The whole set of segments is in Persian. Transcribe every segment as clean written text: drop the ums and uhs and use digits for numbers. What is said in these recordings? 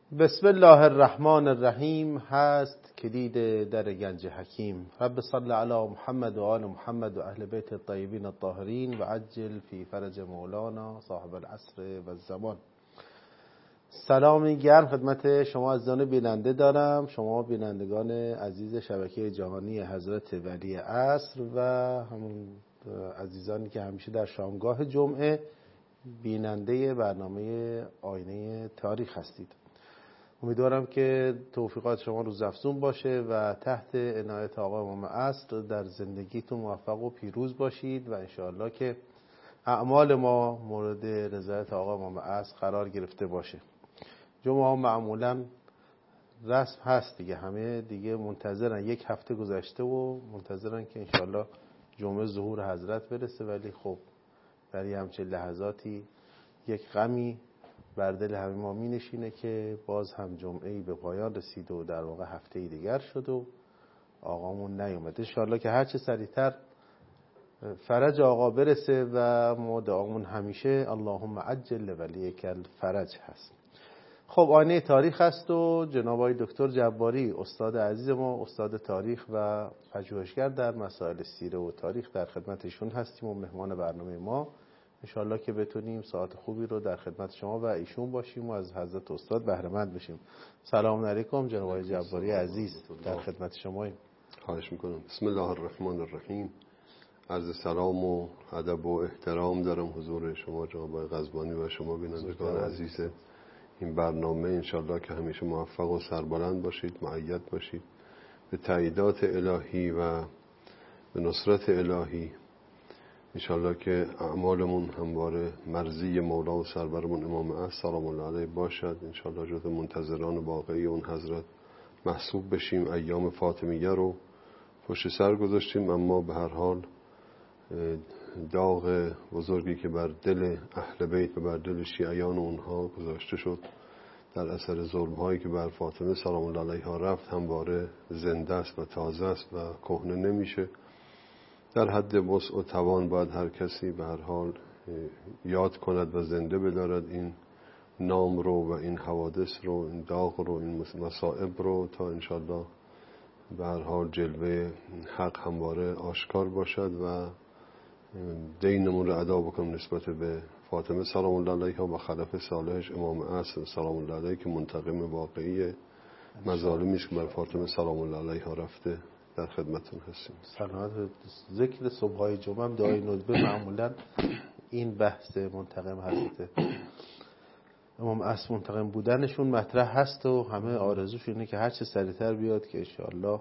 بسم الله الرحمن الرحیم هست کلید در گنج حکیم. رب صل علی محمد و آل محمد و اهل بیت الطیبین الطاهرین و عجل فی فرج مولانا صاحب العصر و الزمان. سلامی گرم خدمت شما عزیزان بیننده دارم، شما بینندگان عزیز شبکه جهانی حضرت ولی عصر و همون عزیزانی که همیشه در شامگاه جمعه بیننده برنامه آینه تاریخ هستید. امیدوارم که توفیقات شما روزافزون باشه و تحت عنایت آقا امام عصر در زندگیتون موفق و پیروز باشید و انشاءالله که اعمال ما مورد رضایت آقا امام عصر قرار گرفته باشه. جمعه ها معمولا رسم هست دیگه، همه دیگه منتظرن، یک هفته گذشته و منتظرن که انشاءالله جمعه ظهور حضرت برسه، ولی خب در یه همچه لحظاتی یک غمی بر دل همه ما می نشینه که باز هم جمعه‌ای به پایان رسید و در واقع هفته‌ای دیگر شد و آقامون نیومد. انشاءالله که هرچه سریعتر فرج آقا برسه و ما دعامون همیشه اللهم عجل ولیک الفرج هست. خب آینه تاریخ هست و جناب آقای دکتر جباری استاد عزیز ما، استاد تاریخ و پژوهشگر در مسائل سیره و تاریخ، در خدمتشون هستیم و مهمان برنامه ما انشاءالله که بتونیم ساعت خوبی رو در خدمت شما و ایشون باشیم و از حضرت استاد بهره مند بشیم. سلام علیکم جناب آقای جباری عزیز، در خدمت شماییم. خواهش میکنم. بسم الله الرحمن الرحیم. عرض سلام و ادب و احترام دارم حضور شما جناب آقای قزبانی و شما بینندگان عزیز این برنامه. انشاءالله که همیشه موفق و سربلند باشید، مؤید باشید به تاییدات الهی و به نصرت الهی. انشاءالله که اعمالمون همواره مرضی مولا و سرورمون امام عصر سلام الله علیه باشد. انشاءالله جز منتظران واقعی اون حضرت محسوب بشیم. ایام فاطمیه رو پشت سر گذاشتیم، اما به هر حال داغ بزرگی که بر دل اهل بیت و بر دل شیعیان اونها گذاشته شد در اثر ظلم‌هایی که بر فاطمه سلام الله علیها رفت همواره زنده است و تازه است و کهنه نمیشه. در حد وسع و توان باید هر کسی به هر حال یاد کند و زنده بدارد این نام رو و این حوادث رو، این داغ رو، این مصائب رو، تا انشالله به هر حال جلوه حق همواره آشکار باشد و دینمون رو ادا بکنم نسبت به فاطمه سلام الله علیها و خلف صالحش امام عصر سلام الله علیه که منتقم واقعی مظالمی است که بر فاطمه سلام الله علیها رفته. در خدمتتون هستیم. سلامت. ذکر صبح‌های جمعه هم دعای ندبه معمولا این بحث منتقم حضرت امام عصر منتقم بودنشون مطرح هست و همه آرزوش اینه که هر چه سریعتر بیاد که انشاءالله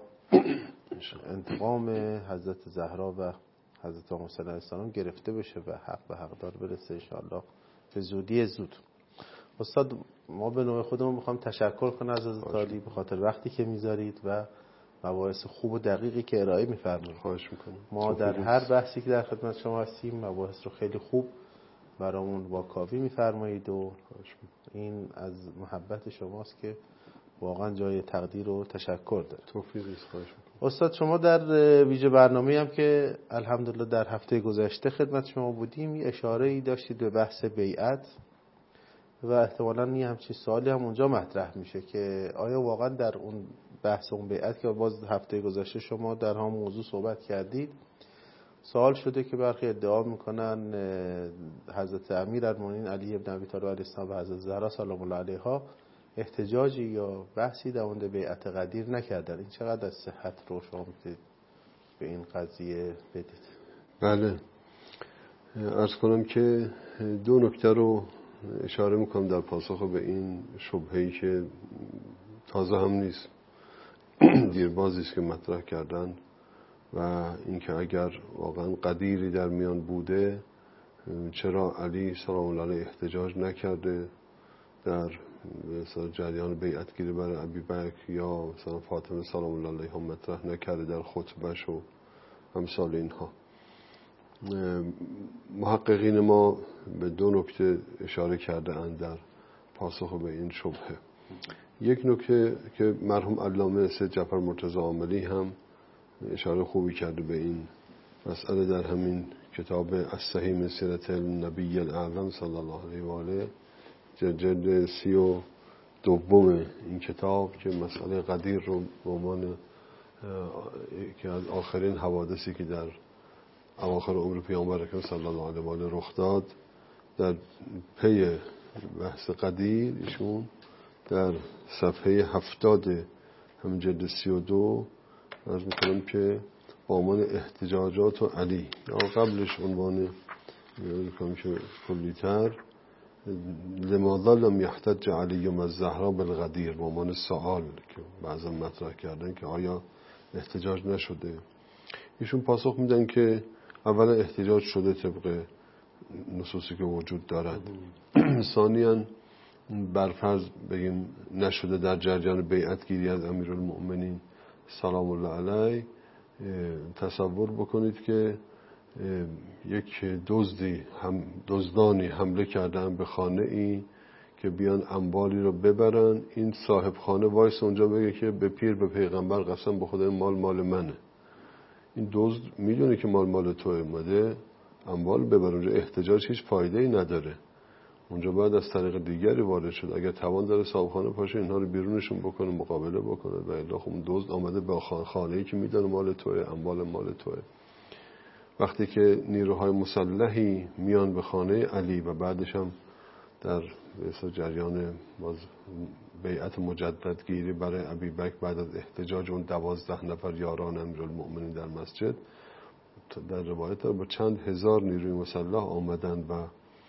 انتقام حضرت زهرا و حضرت امام صلی الله علیه السلام گرفته بشه و حق به حقدار برسه انشاءالله به زودی زود. استاد ما به نوع خودمون میخوام تشکر کنم از حضرت عالی به خاطر وقتی که میذارید و مباحث خوب و دقیقی که ارائه میفرمایید. خواهش میکنم. ما در هر بحثی که در خدمت شما هستیم مباحث رو خیلی خوب برامون واکاوی میفرمایید و این از محبت شماست که واقعا جای تقدیر و تشکر داره. توفیقی است. خواهش میکنم. استاد شما در ویژه برنامه‌ای هم که الحمدلله در هفته گذشته خدمت شما بودیم یه اشاره‌ای داشتید به بحث بیعت و احتمالاً یه همچین سوالی هم اونجا مطرح میشه که آیا واقعا در اون بحث اون بیعت که باز هفته گذشته شما در هم موضوع صحبت کردید، سوال شده که برخی ادعا میکنن حضرت امیرالمومنین علی بن ابی طالب علیه السلام و حضرت زهرا سلام الله علیها احتجاجی یا بحثی در مورد بیعت غدیر نکردن. این چقدر از صحت رو شما میتونید به این قضیه بدید؟ بله، عرض کنم که دو نکته رو اشاره میکنم در پاسخ به این شبهه‌ای که تازه هم نیست، دیربازی است که مطرح کردن و اینکه اگر واقعا غدیری در میان بوده چرا علی سلام الله علیه احتجاج نکرده در مثلا جریان بیعت گیری برای ابوبکر، یا مثلا فاطمه سلام الله علیها مطرح نکرده در خطبه‌ش و امثال اینها. محققین ما به دو نکته اشاره کرده اند در پاسخ به این شبهه. یک نکته که مرحوم علامه سید جعفر مرتضی عاملی هم اشاره خوبی کرده به این مسئله در همین کتاب الصحیح من سیرة النبی الاعظم صلی الله علیه و آله جلد دوم این کتاب که مسئله غدیر رو به عنوان که از آخرین حوادثی که در اواخر عمر پیامبر اکرم صلی الله علیه و آله رخ داد، در پی بحث غدیر ایشون در صفحه 70 همین جلد 32 عرض میکنم که با عنوان احتجاجات علی، یا قبلش عنوان میکنم که کلی‌تر لماذا لم يحتج علی و الزهرا بالغدیر، با عنوان سوال که بعضا مطرح کردن که آیا احتجاج نشده. ایشون پاسخ میدن که اولا احتجاج شده طبق نصوصی که وجود دارد، ثانیاً برفرض بگیم نشده در جریان بیعت گیری از امیرالمؤمنین سلام الله علیه، تصور بکنید که یک دزدانی حمله کردن به خانه ای که بیان اموالی رو ببرن، این صاحب خانه وایس اونجا بگه که به پیر به پیغمبر قسم به خدا مال منه. این دزد میدونه که مال تو اومده اموال ببر، اونجا احتجاج هیچ فایده ای نداره، اونجا باید از طریق دیگری وارد شد. اگر توان داره صاحب خانه پاشه اینها رو بیرونشون بکنه، مقابله بکنه، و الا خب دزد آمده به خانه‌ای که میدونه مال توه، اموال مال توه. وقتی که نیروهای مسلحی میان به خانه علی و بعدش هم در جریان بیعت مجدد گیری برای ابوبکر بعد از احتجاج اون 12 نفر یاران امیرالمؤمنین در مسجد، در روایت با چند هزار نیروی مسلح آمدن و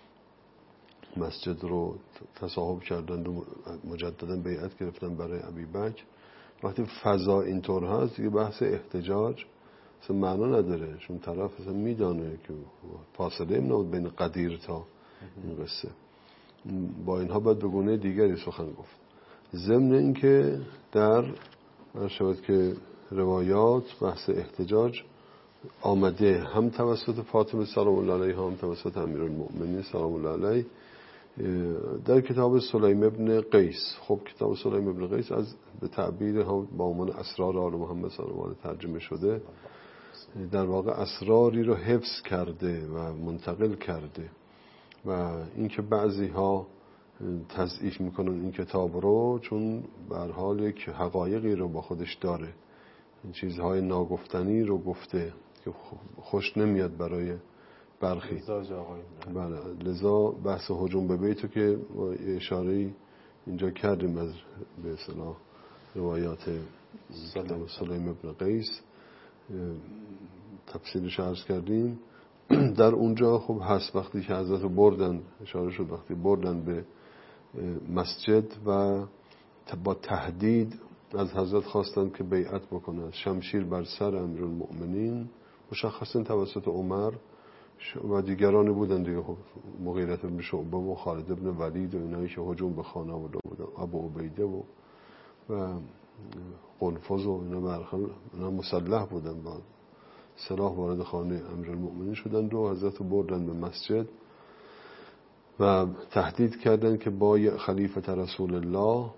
مسجد رو تصاحب کردند و مجددا بیعت گرفتن برای ابوبکر. وقتی فضا اینطور هست دیگه بحث احتجاج اصلا معنا نداره، چون طرف اصلا میدانه که فاصله نبود بین قدیر تا این قصه. با اینها باید به گونه دیگری سخن گفت. ضمن اینکه در شاید که روایات بحث احتجاج آمده هم توسط فاطمه سلام الله علیها هم توسط امیرالمؤمنین سلام الله علیه در کتاب سلیم ابن قیس. خب کتاب سلیم ابن قیس از به تعبیر هم با عنوان اسرار آل محمد صلی الله علیه ترجمه شده، در واقع اسراری رو حفظ کرده و منتقل کرده و اینکه بعضی ها تضعیف میکنن این کتاب رو چون به هر حال یک حقایقی رو با خودش داره، این چیزهای ناگفتنی رو گفته که خوش نمیاد برای برخی. بله، لذا بحث هجوم به بیتو که اشاره اینجا کردیم از به اصطلاح روایات سلیم ابن قیس تفصیلش عرض کردیم. در اونجا خب هست وقتی که حضرت بردن، اشاره شد وقتی بردن به مسجد و با تهدید از حضرت خواستند که بیعت بکنند، شمشیر بر سر امیرالمؤمنین مشخصا توسط عمر و دیگرانی بودن دیگه، خب مغیرة بن شعبه و خالد بن ولید و اینایی که هجوم به خانه بودن، ابو عبیده و قنفذ و اینا برخل اینا مسلح بودن، با سلاح وارد خانه امیرالمؤمنین شدند و حضرت بردن به مسجد و تهدید کردن که با خلیفه رسول الله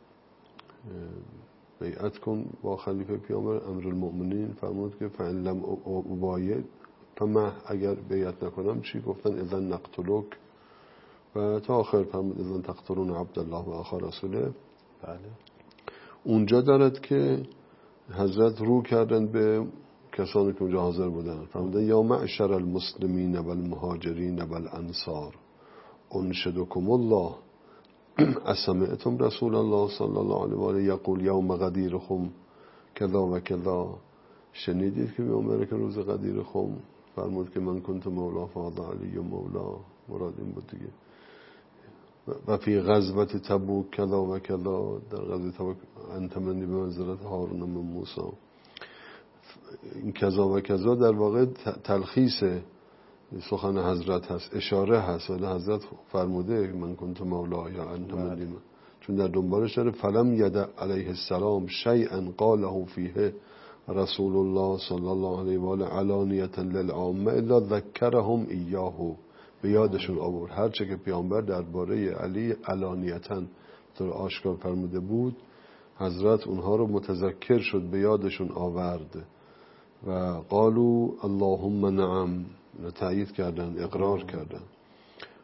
بیعت کن با خلیفه پیامبر. امیرالمؤمنین فرمود که فإن لم أبایع فما، اگر بیعت نکنم چی؟ گفتن اذن نقتلک و تا آخر فرمود اذن تقتلون عبدالله و اخا رسوله. بله. اونجا دارد که حضرت رو کردن به کسانی که اونجا حاضر بودن، فرمودن یا معشر المسلمین و المهاجرین و الانصار انشدکم الله اسمعتم رسول الله صلی الله علیه و آله یقول یوم غدیرکم کذا و کذا، شنیدید که پیامبر که روز غدیرکم فرمود که من کنت مولا فهذا علی مولا، مراد این بود دیگه. و فی غزوه تبوک کذا و کذا، در غزوه تبوک انت منی به منزلت هارون من موسی. این کذا و کذا در واقع تلخیص سخن حضرت هست، اشاره هست، ولی حضرت فرموده من کنت مولا یا انت منی، چون در دنبالش داره فلم یدع علیه السلام شیئا قاله فیه رسول الله صلی الله علیه و آله علانیه للعامه الا ذکرهم ایاه، به یادشون آورد هرچه که پیامبر درباره علی علانیتا طور آشکار فرموده بود، حضرت اونها رو متذکر شد، به یادشون آورد و قالوا اللهم نعم، تأیید کردن، اقرار کردن.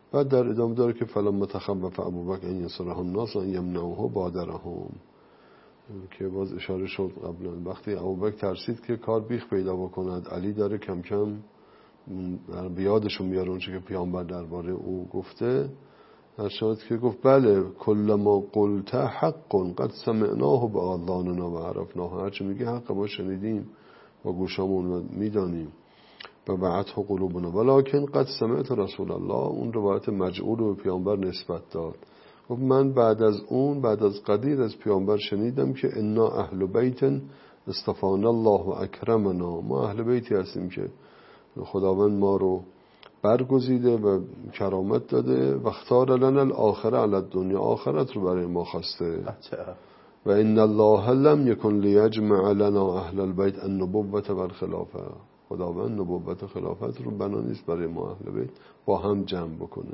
بعد در ادامه داره که فلما تخوف ابوبکر ان یصرها الناس ان یمنعوه بادرهم، که باز اشاره شد قبلا وقتی ابوبکر ترسید که کار بیخ پیدا بکند، علی داره کم کم بیادشون میاره اونچه که پیامبر درباره او گفته، ارشاد که گفت بله کل ما قلت حق قد سمعناه بآذاننا و عرفناه، هرچی میگه حق ما شنیدیم با گوشامون و میدانیم. و بعته قلوبنا ولکن قد سمعت رسول الله، اون روایت مجعول رو به پیامبر نسبت داد. گفت من بعد از قدیر از پیامبر شنیدم که انا اهل بیت اصطفانا الله و اکرمنا، ما اهل بیتی هستیم که خداوند ما رو برگزیده و کرامت داده و اختار لنا الاخره علی الدنیا، آخرت رو برای ما خواسته. و ان الله لم یکن لیجمع لنا اهل البیت النبوة والخلافه، خداوند نبوت و خلافت رو بنا نیست برای ما اهل بیت با هم جمع بکنه.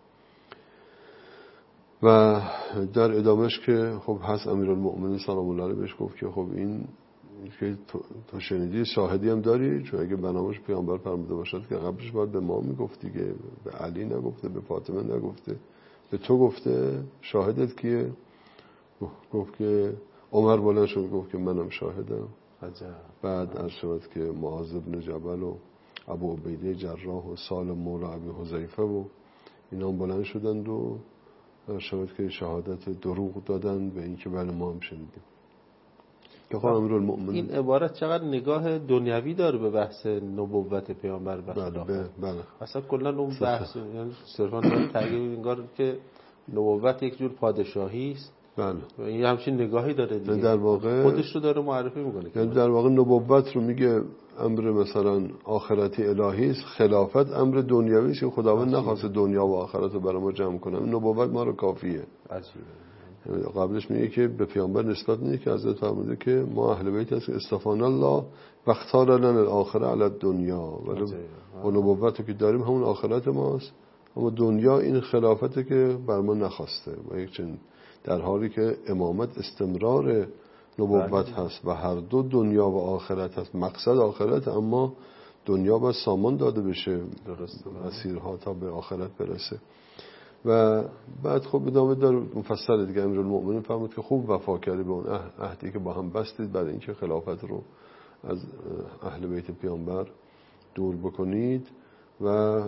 و در ادامهش که خب هست امیرالمؤمنین سلام الله علیه بهش گفت که خب این که تو شنیدی شاهدی هم داری؟ چون اگه بنامش پیامبر فرموده باشد که قبلش باید به ما میگفتی، که به علی نگفته، به فاطمه نگفته، به تو گفته. شاهدت کیه؟ گفت که عمر بلند شد گفت که منم شاهدم. بعد عرض شد که معاذ بن جبل و ابو عبیده جراح و سالم مولا ابی حذیفه و اینا بلند شدند و شد که شهادت دروغ دادن به اینکه بله ما هم شنیدیم. که خب امیرالمؤمنین این عبارت چقدر نگاه دنیوی داره به بحث نبوت پیامبر و خلافت. بله. اصلا کلا اون بحث یعنی صرفا داره تغییر انگار که نبوت یک جور پادشاهی است. بله. این همچین نگاهی داره دیگه. در واقع خودش رو داره معرفی میکنه. یعنی در واقع نبوت رو میگه امر مثلا آخرتی الهی است، خلافت امر دنیوی است که خداوند نخواسته دنیا و آخرت رو برای ما جمع کنه. نبوت ما رو کافیه. عجیبه. قبلش میگه که به پیامبر نسبت میده که حضرت فرموده که ما اهل بیت هستیم اصطفانا الله و اختار لنا الاخره علی الدنیا، و نبوتی که داریم همون آخرت ماست، اما دنیا این خلافته که بر ما نخواسته. و یک چنین در حالی که امامت استمرار نبوت هست و هر دو دنیا و آخرت هست، مقصد آخرت، اما دنیا باید سامان داده بشه مسیرها تا به آخرت برسه. و بعد خب ادامه داره مفصل دیگه امیرالمؤمنین فرمود که خوب وفا کردی به اون عهدی که با هم بستید برای اینکه خلافت رو از اهل بیت پیامبر دور بکنید. و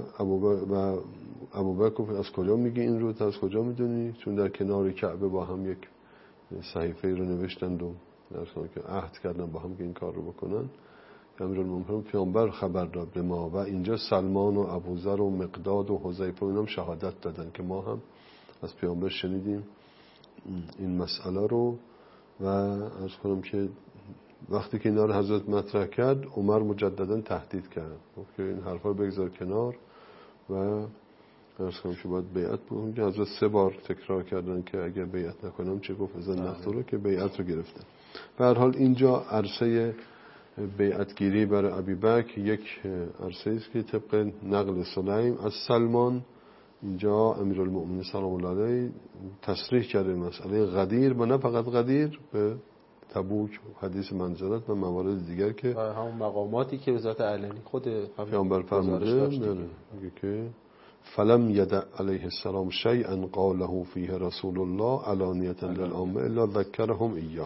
ابوبکر از کجا میگه این رو؟ از کجا میدونی؟ چون در کنار کعبه با هم یک صحیفه رو نوشتند و درستان که عهد کردن با هم که این کار رو بکنن. امیرالمؤمنین پیامبر خبر داد به ما و اینجا سلمان و ابوذر و مقداد و حذیفه اینام شهادت دادن که ما هم از پیامبر شنیدیم این مسئله رو. و عرض کنم که وقتی که اینا رو حضرت مطرح کرد، عمر مجددا تهدید کرد که این حرفا رو بگذار کنار و عرض کنم که باید بیعت بکنم. که حضرت 3 بار تکرار کردن که اگر بیعت نکنم چه گفت ازن نقتلو، که بیعت رو گرفتن. به هر حال اینجا عرصه بیعت گیری برای ابوبکر یک عرصه است که طبق نقل سلیم از سلمان اینجا امیرالمؤمنین سلام الله علیه تصریح کرده مسئله غدیر، و نه فقط غدیر، به تبوک، حدیث منزلت و موارد دیگر که همون مقاماتی که به ذات علنی خود پیامبر فرموده میگه که فلم یدع علیه السلام شیئا قاله فیه رسول الله علانیة للعامه الا ذکرهم ایاه.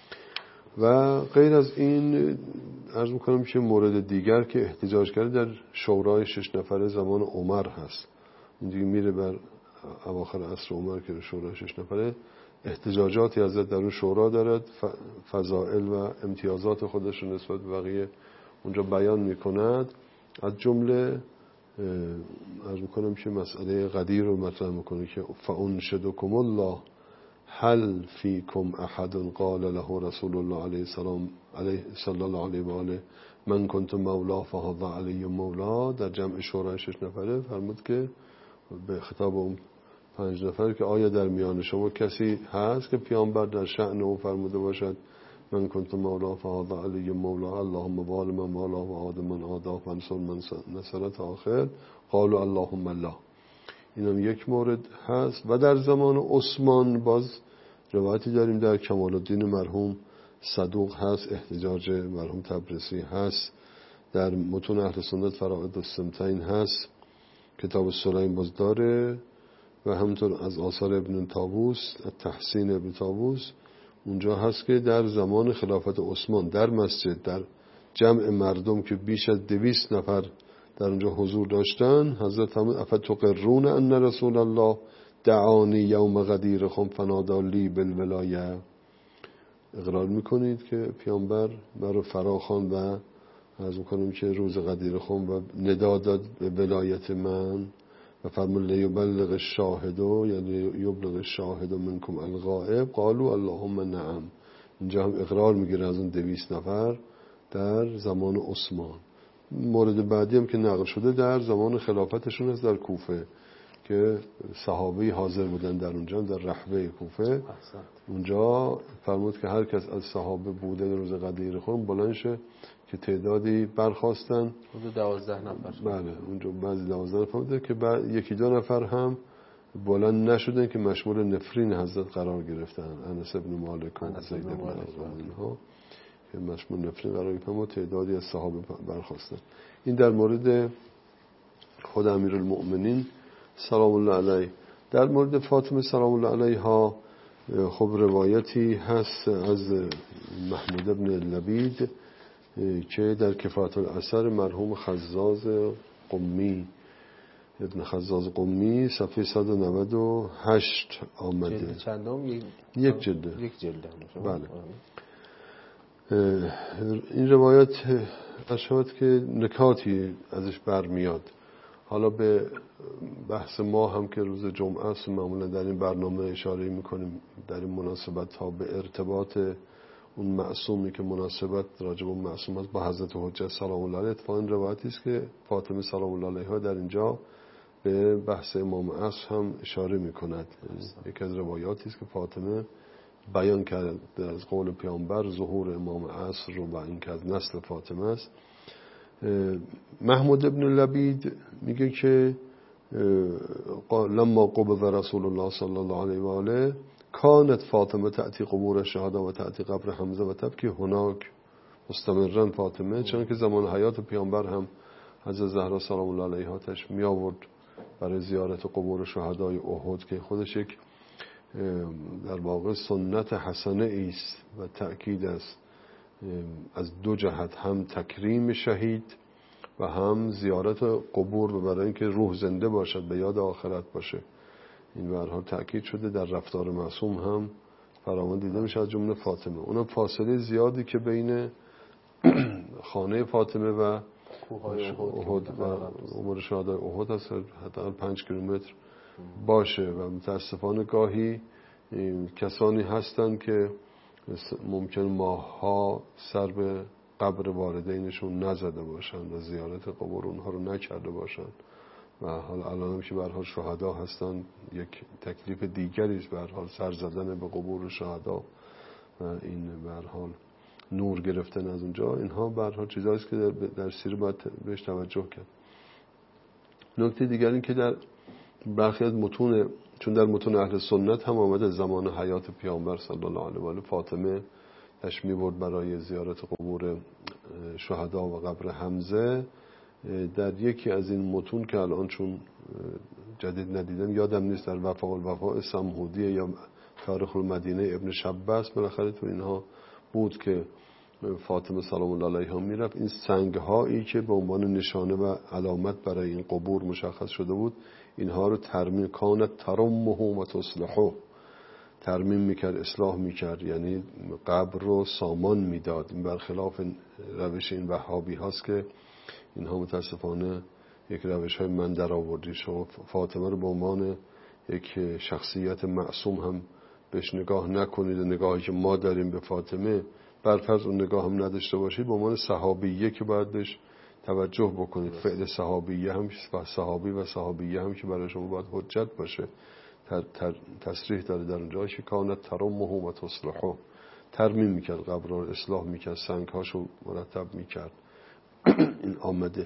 و غیر از این عرض میکنم که مورد دیگر که احتجاج کرده در شورای 6 نفره زمان عمر هست. این دیگه میره بر اواخر عصر عمر که شورای 6 نفره احتجاجاتی حضرت در اون شورا دارد، فضائل و امتیازات خودش رو نسبت به بقیه اونجا بیان میکند. از جمله عرض میکنم که مسئله غدیر رو مطرح میکنه که فانشدکم الله هل فیکم احد قال له رسول الله علیه السلام صلی الله علیه و آله من کنت مولا فهذا علی مولا. در جمع شورای 6 نفره فرمود که به خطاب اون 5 نفر که آیا در میان شما کسی هست که پیامبر در شأن او فرموده باشد من کنت مولا فهذا علی مولا اللهم وال من مولا و عاد من عادا فانصر من نصرت آخر. قالوا اللهم الله. اینم یک مورد هست. و در زمان عثمان باز روایتی داریم در کمال الدین مرحوم صدوق هست، احتجاج مرحوم تبرسی هست، در متون اهل سنت فرائد السمتین هست کتاب سلیم باز داره و همینطور از آثار ابن طاووس، تحسین ابن طاووس، اونجا هست که در زمان خلافت عثمان در مسجد، در جمع مردم که بیش از 200 نفر در اونجا حضور داشتن، حضرت فرمود افتقرون ان رسول الله دعانی یوم غدیرکم فنادی لی بالولایه، اقرار میکنید که پیامبر مرا فراخواند و عرض میکنم که روز غدیرکم و ندا داد به ولایت من و فرمود لیبلغ الشاهد، یعنی یبلغ الشاهد منکم الغائب، قالوا اللهم نعم. اینجا هم اقرار میگیره از اون 200 نفر در زمان عثمان. مورد بعدی هم که نقل شده در زمان خلافتشون است در کوفه که صحابه حاضر بودن در اونجا، در رحبه کوفه. اونجا فرمود که هر کس از صحابه بوده روز غدیرکم بلند شه که تعدادی برخواستن، حدود 12 نفر. بله اونجا بعضی 12 نفر بوده که یکی دو نفر هم بلند نشدن که مشمول نفرین حضرت قرار گرفتن، انس ابن مالک و زید ابن ارقم اینها که مشمول نفرین قرار گرفتن و تعدادی از صحابه برخواستن. این در مورد خود امیرالمؤمنین سلام الله علیه. در مورد فاطمه سلام الله علیها خب روایتی هست از محمود ابن لبید که در کفایت الاثر مرحوم خزاز قمی، ابن خزاز قمی، صفحه 198 آمده. جلد چندم؟ یک جلده. یک جلده. بله. این روایت اشهاد که نکاتی ازش برمیاد. حالا به بحث ما هم که روز جمعه است معمولا در این برنامه اشاره میکنیم در این مناسبت ها به ارتباط اون معصومی که مناسبت راجب اون معصوم است با حضرت حجت سلام الله علیه. اتفاقا این روایتی است که فاطمه سلام الله علیها در اینجا به بحث امام عصر هم اشاره میکند. یکی از روایاتی است که فاطمه بیان کرد از قول پیامبر ظهور امام عصر رو و این که از نسل فاطمه است. محمود ابن لبید میگه که لما قبض رسول الله صلی الله علیه و آله کانت فاطمه تأتی قبور الشهداء و تأتی قبر حمزه و تبکی هناک مستمرا. فاطمه چون که زمان حیات پیامبر هم حضرت زهرا سلام الله علیها تش می آورد برای زیارت قبور شهدای احد که خودش یک در واقع سنت حسنه است و تأکید است از دو جهت، هم تکریم شهید و هم زیارت قبور برای اینکه روح زنده باشد، به یاد آخرت باشه. این به هر حال تأکید شده در رفتار معصوم هم فراوان دیده میشه از جمله فاطمه. اونم فاصله زیادی که بین خانه فاطمه و احد و قبور شهدای احد هست حداقل 5 کیلومتر باشه و متاسفانه گاهی کسانی هستند که ممکن ماه‌ها سر به قبر والدینشون نزده باشند و زیارت قبور اونها رو نکرده باشند و حالا الان هم که به هر حال شهدا هستند یک تکلیف دیگری است به هر حال سر زدن به قبور شهدا و این به هر حال نور گرفتن از اونجا. اینها به هر حال چیزایی است که در سیر باید بهش توجه کرد. نکته دیگری این که در برخی از متون، چون در متون اهل سنت هم آمده زمان حیات پیامبر صلی الله علیه و آله فاطمه تشمی برد برای زیارت قبور شهدا و قبر حمزه. در یکی از این متون که الان چون جدید ندیدم یادم نیست، در وفاء الوفاء سمهودی یا تاریخ المدینه ابن شبس بالاخره تو اینها بود که فاطمه سلام الله علیها میرفت این سنگ هایی که به عنوان نشانه و علامت برای این قبور مشخص شده بود اینها رو ترمیم، کانت ترمه و تصلحه، ترمیم میکرد، اصلاح میکرد، یعنی قبر رو سامان میداد. این برخلاف روش این وهابی هاست که اینها متاسفانه یک روش های من در آوردی. شما فاطمه رو به عنوان یک شخصیت معصوم هم بهش نگاه نکنید و نگاهی که ما داریم به فاطمه برفرض اون نگاه هم نداشته باشید، به عنوان صحابیه که باید بهش توجه بکنید. فعل صحابیه هم صحابی و صحابیه هم که برای شما باید حجت باشه. تصریح داره در اونجا که کانت ترمه و تصلحه، ترمیم میکرد قبر رو، اصلاح میکرد، سنگ هاشو مرتب میکرد. این آمده.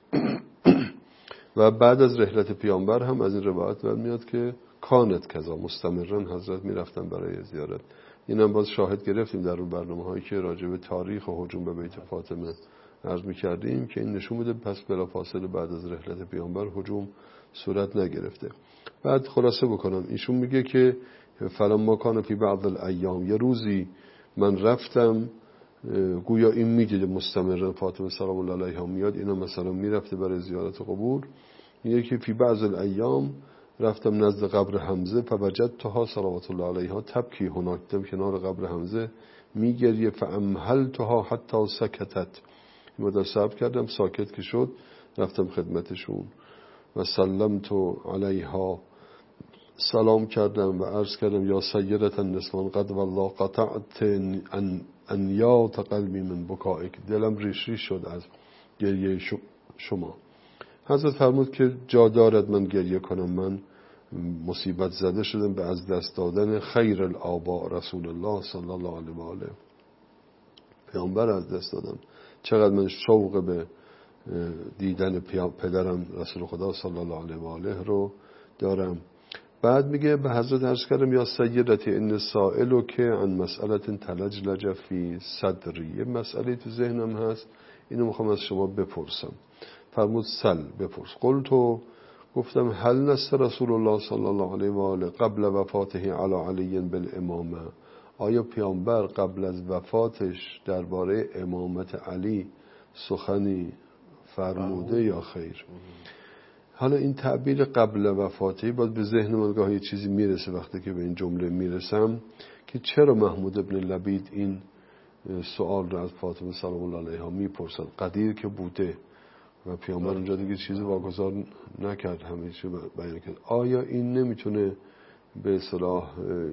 و بعد از رحلت پیامبر هم از این روایت برمیاد که کانت کذا، مستمرا حضرت میرفتن برای زیارت. این هم باز شاهد گرفتیم در اون برنامه هایی که راجع به تاریخ و هجوم به بیت فاطمه عرض میکردیم که این نشون میده پس بلافاصله بعد از رحلت پیامبر هجوم صورت نگرفته. بعد خلاصه بکنم، ایشون میگه که فلما کان فی بعض الایام، یه روزی من رفتم، گویا این میدیده مستمرا فاطمه سلام الله علیها میاد، اینا مثلا میرفته برای زیارت قبور، میگه که فی بعض الایام رفتم نزد قبر حمزه فوجدتها صلوات الله علیها تبکی هناک، دیدم کنار قبر حمزه میگریه، فامهلتها حتی سکتت، مدت صبر کردم ساکت که شد، رفتم خدمتشون و سلمت علیها، سلام کردم و عرض کردم یا سیدة النسوان قد والله قطعت انیات قلبی من بکائک، دلم ریش ریش شد از گریه شما. حضرت فرمود که جا دارد من گریه کنم، من مصیبت زده شدم به از دست دادن خیر الآباء رسول الله صلی الله علیه و آله، پیامبر از دست دادم. چقدر من شوق به دیدن پدرم رسول خدا صلی الله علیه و آله رو دارم. بعد میگه به حضرت عرض کردم یا سیدتی ان سائلو که عن مسئله تلجلج فی صدری، یه مسئله تو ذهنم هست، اینو میخوام از شما بپرسم. فرمود سل، بپرس. گفتم هل نص رسول الله صلی الله علیه و آله قبل وفاته علی علی بالامامه، آیا پیامبر قبل از وفاتش درباره امامت علی سخنی فرموده یا خیر؟ حالا این تعبیر قبل وفاته باید به ذهن من گاهی یه چیزی میرسه وقتی که به این جمله میرسم که چرا محمود ابن لبید این سوال رو از فاطمه سلام الله علیها میپرسن. قدیر که بوده و پیامبر اونجا دیگه چیزی واگذار نکرد، همیشه بیان کرد. آیا این نمیتونه به اصطلاح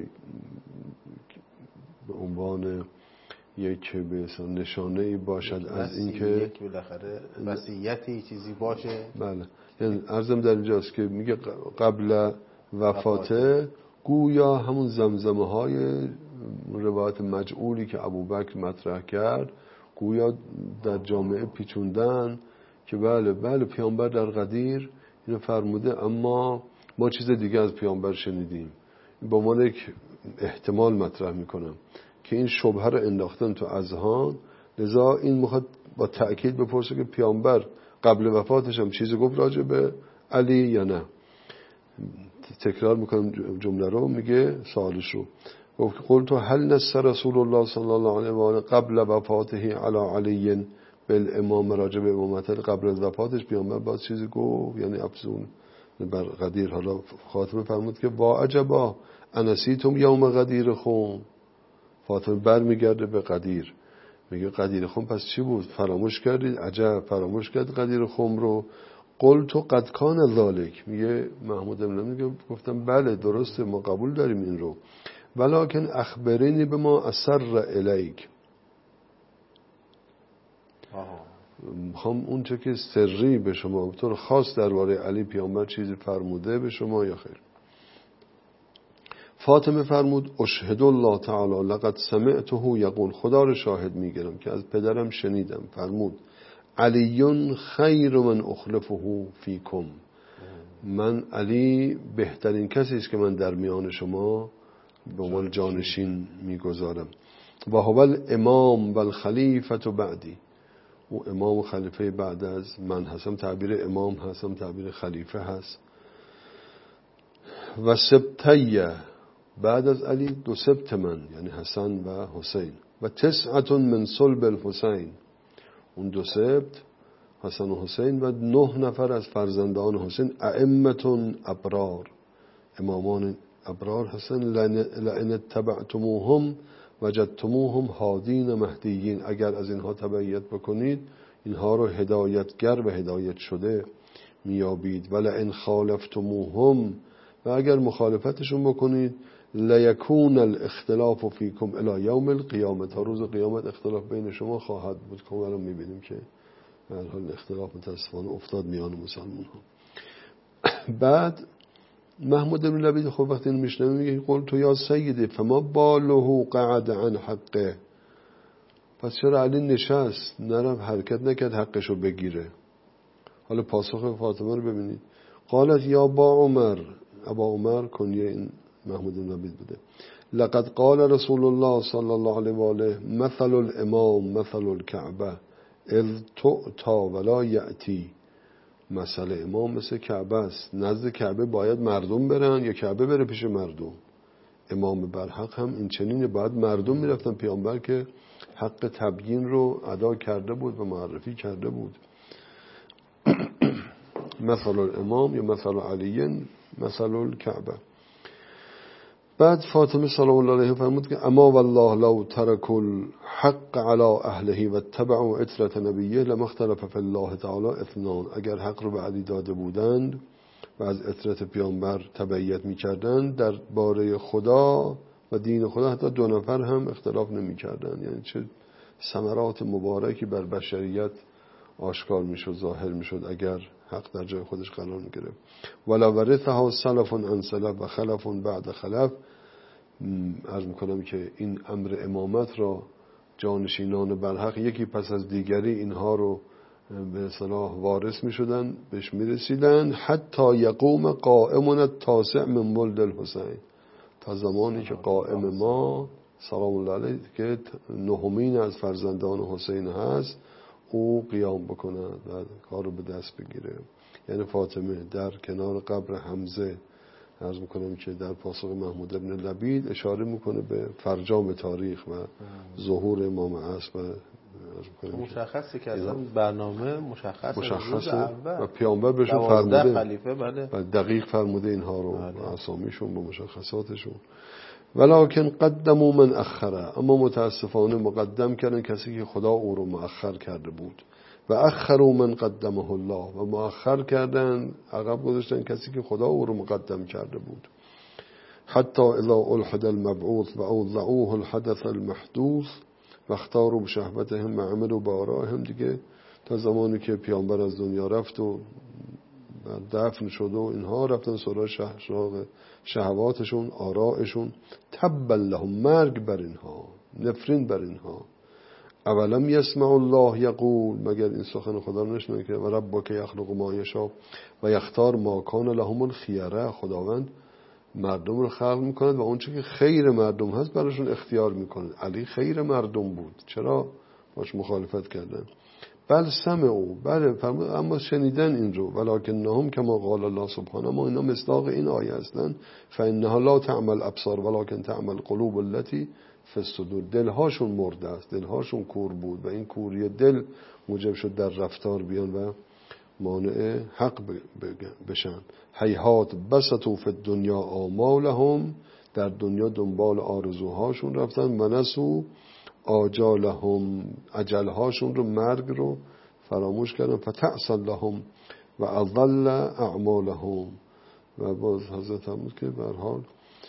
به عنوان یک به اصطلاح نشانه‌ای باشد از اینکه یک بالاخره وصیتی چیزی باشه؟ بله، یعنی عرضم در اینجاست که میگه قبل وفاته، گویا همون زمزمه های روایت مجعولی که ابوبکر مطرح کرد گویا در جامعه پیچوندن که بله پیامبر در قدیر اینو فرموده، اما ما چیز دیگه از پیامبر شنیدیم. با عنوان یک احتمال مطرح میکنم که این شبهه رو انداختن تو اذهان، لذا این میخواد با تأکید بپرسه که پیامبر قبل وفاتش هم چیزی گفت راجع به علی یا نه. تکرار میکنم جمله رو، میگه سوالش رو گفت قلت هل نص رسول الله صلی الله علیه و آله قبل وفاته علی علی بالامام، راجع به امامت قبل از وفاتش پیامبر باز چیزی گفت، یعنی افزون بر قدیر. حالا خاتمه فرمود که با عجبا انسیتم یوم قدیر خون، فاطمه بر میگرده به قدیر، میگه قدیر خم پس چی بود؟ فراموش کردید؟ عجب، فراموش کرد قدیر خم رو. قلت قد کان ذالک، میگه محمود ابن میگه گفتم بله درسته، ما قبول داریم این رو، ولکن اخبرینی به ما اثر الیک، هم اون چه که سری به شما به طور خاص درباره علی پیامبر چیزی فرموده به شما یا خیر؟ فاطمه فرمود اشهد الله تعالی لقد سمعته یقول، خدا رو شاهد میگیرم که از پدرم شنیدم فرمود علی خیر من اخلفه فیکم، من علی بهترین کسی است که من در میان شما به عنوان جانشین میگذارم. و هو الامام و الخلیفه بعدی، او امام و خلیفه بعد از من هستم. تعبیر امام هستم، تعبیر خلیفه هست. و سبتیه، بعد از علی دو سبت من، یعنی حسن و حسین. و تسعه من صلب الحسین، اون دو سبت حسن و حسین و 9 نفر از فرزندان حسین ائمه ابرار، امامان ابرار هستن. لئن اتبعتموهم وجدتموهم هادین مهدیین، اگر از اینها تبعیت بکنید اینها رو هدایتگر و هدایت شده میابید. ولئن خالفتموهم، و اگر مخالفتشون بکنید لیکون الاختلاف فیکم الی یوم القیامه، تا روز قیامت اختلاف بین شما خواهد بود. که الان میبینیم که به هر حال اختلاف متاسفانه افتاد میان مسلمان ها. بعد محمود بن لبید خب وقتی اینو میشنوه میگه قلت یا سیدی فما باله قعد عن حقه، پس چرا علی نشست نرفت حرکت نکرد حقشو بگیره؟ حالا پاسخ فاطمه رو ببینید. قالت یا با عمر، ابا عمر کنیه این محمود بن لبید بوده، لقد قال رسول الله صلی الله علیه و آله مثل الامام مثل الكعبه اذ تؤتا ولا یأتی مسئله امام مثل کعبه است. نزد کعبه باید مردم برن یا کعبه بره پیش مردم؟ امام برحق هم این چنینه، باید مردم میرفتن. پیامبر که حق تبیین رو ادا کرده بود و معرفی کرده بود. مثل الامام یا مثل علی مثل الکعبه. بعد فاطمه سلام الله علیها فرمود که اما والله لو ترک الحق علی اهله و اتبعوا عترة نبیه لما اختلف فی الله تعالی اثنان. اگر حق رو به علی داده بودند و از عترت پیامبر تبعیت میکردند، در باره خدا و دین خدا حتی 2 نفر هم اختلاف نمیکردند. یعنی چه ثمرات مبارکی بر بشریت آشکار میشد، ظاهر میشد اگر حق در جای خودش قرار میگرفت. ولا ورثها سلف عن سلف و خلف بعد خلف. عرض میکنم که این امر امامت را جانشینان برحق یکی پس از دیگری اینها رو به اصطلاح وارث میشدن، بهش میرسیدن. حتی یقوم قائمون التاسع من ولد الحسین، تا زمانی که قائم ما سلام الله علیه که 9مین از فرزندان حسین هست او قیام بکنه و کار رو به دست بگیره. یعنی فاطمه در کنار قبر حمزه، عرض میکنم که در پاسخ محمود ابن لبید اشاره میکنه به فرجام تاریخ و ظهور امام عصر. و مشخصه که از اون برنامه مشخصه و پیامبر بهشون فرموده خلیفه بله و دقیق فرموده اینها رو اسامیشون با مشخصاتشون. ولکن قدموا من اخره، اما متاسفانه مقدم کردن کسی که خدا او رو مؤخر کرده بود. و اخروا من قدمه الله، و مؤخر کردن عقب گذاشتن کسی که خدا او رو مقدم کرده بود. حتی اذا الحد المبعوث و اوضعوه الحدث المحدوث و اختاروا بشهوتهم و عملوا بآرائهم. دیگه تا زمانی که پیامبر از دنیا رفت و دفن شد و اینها رفتن سراغ شهواتشون، آرائشون. تبا لهم، مرگ بر اینها، نفرین بر اینها. اولم یسمع الله یقول، مگر این سخن خدا رو نشنوده که و ربک یخلق ما یشاء و یختار ما کان لهم الخیره. خداوند مردم رو خلق میکنه و اون چه که خیر مردم هست براشون اختیار میکنه. علی خیر مردم بود، چرا باش مخالفت کردن؟ بل سمعوا، بله فرمود اما شنیدن این رو. ولکنهم کما قال الله سبحانه، ما اینا مصداق این آیه هستن. فانها لا تعمل ابصار ولکن تعمل قلوب التي فی الصدور. دلهاشون مرده است، دلهاشون کور بود و این کوری دل موجب شد در رفتار بیان و مانع حق بشن. هیهات بسطوا فی الدنیا آمالهم، در دنیا دنبال آرزوهاشون رفتن. و نسوا آجالهم، اجلهاشون رو، مرگ رو فراموش کردن. فتعصى لهم و اضل اعمالهم. و باز حضرت هم بود که به هر حال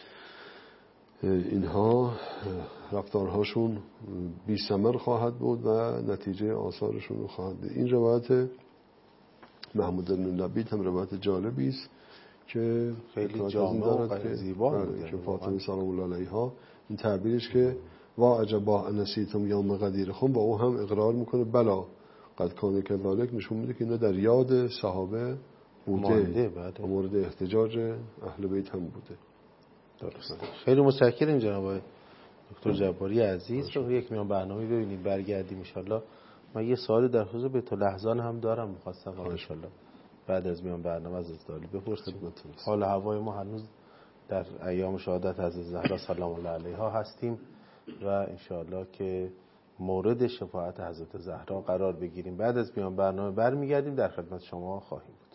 اینها رفتارهاشون بی ثمر خواهد بود و نتیجه آثارشون رو خواهد دید. این روایت محمود بن لبید هم روایت جالبی است که خیلی جامع و زیبا که فاطمه سلام الله علیها این تعبیرش که وا عجبا انسیتم یوم غدیرکم، با او هم اقرار میکنه بلا قد کان کذالک، نشون میده که اینا در یاد صحابه بوده و مورد احتجاج اهل بیت هم بوده. درست. خیلی متشکرم جناب دکتر جباری عزیز. رو یک میان برنامه ببینیم برگردیم ان شاء الله. من یه سوالی در خصوص بیت لحظان هم دارم، می‌خواستم ان شاء الله بعد از میان برنامه از دالی بپرسم. حال هوای ما هنوز در ایام شهادت حضرت زهرا سلام الله علیها هستیم و ان شاء الله که مورد شفاعت حضرت زهرا قرار بگیریم. بعد از میان برنامه برمیگردیم، در خدمت شما خواهیم بود.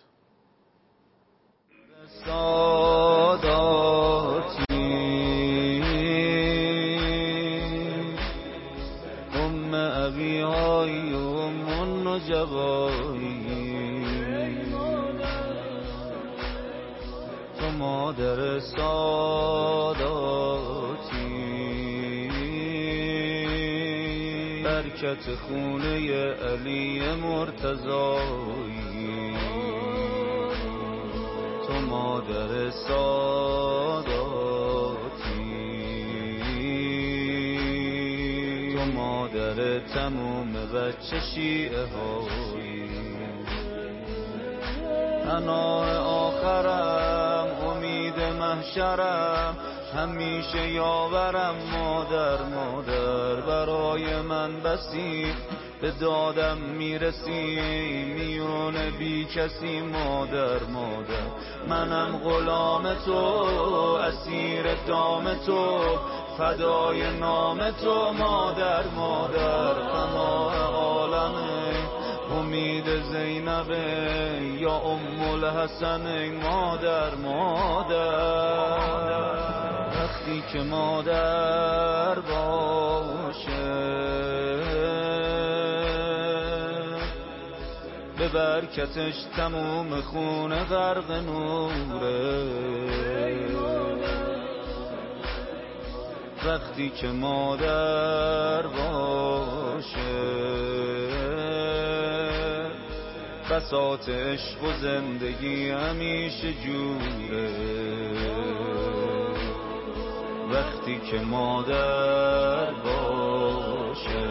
ام ابی های ام النجبایی، تو مادر ساداتی، برکت خونه علی مرتضایی، تو مادر ساداتی، تو مادر تموم بچه شیعه هایی. پناه آخرم امید محشرم، همیشه یاورم مادر مادر، برای من بسی به دادم میرسی میون بی کسی مادر مادر. منم غلام تو اسیر دام تو فدای نام تو مادر مادر. پناه عالمه امید زینبه یا ام الحسن مادر مادر. وقتی که مادر باشه به برکتش تموم خونه غرق نوره. وقتی که مادر باشه بساط عشق و زندگی همیشه جوره. وقتی که مادر باشه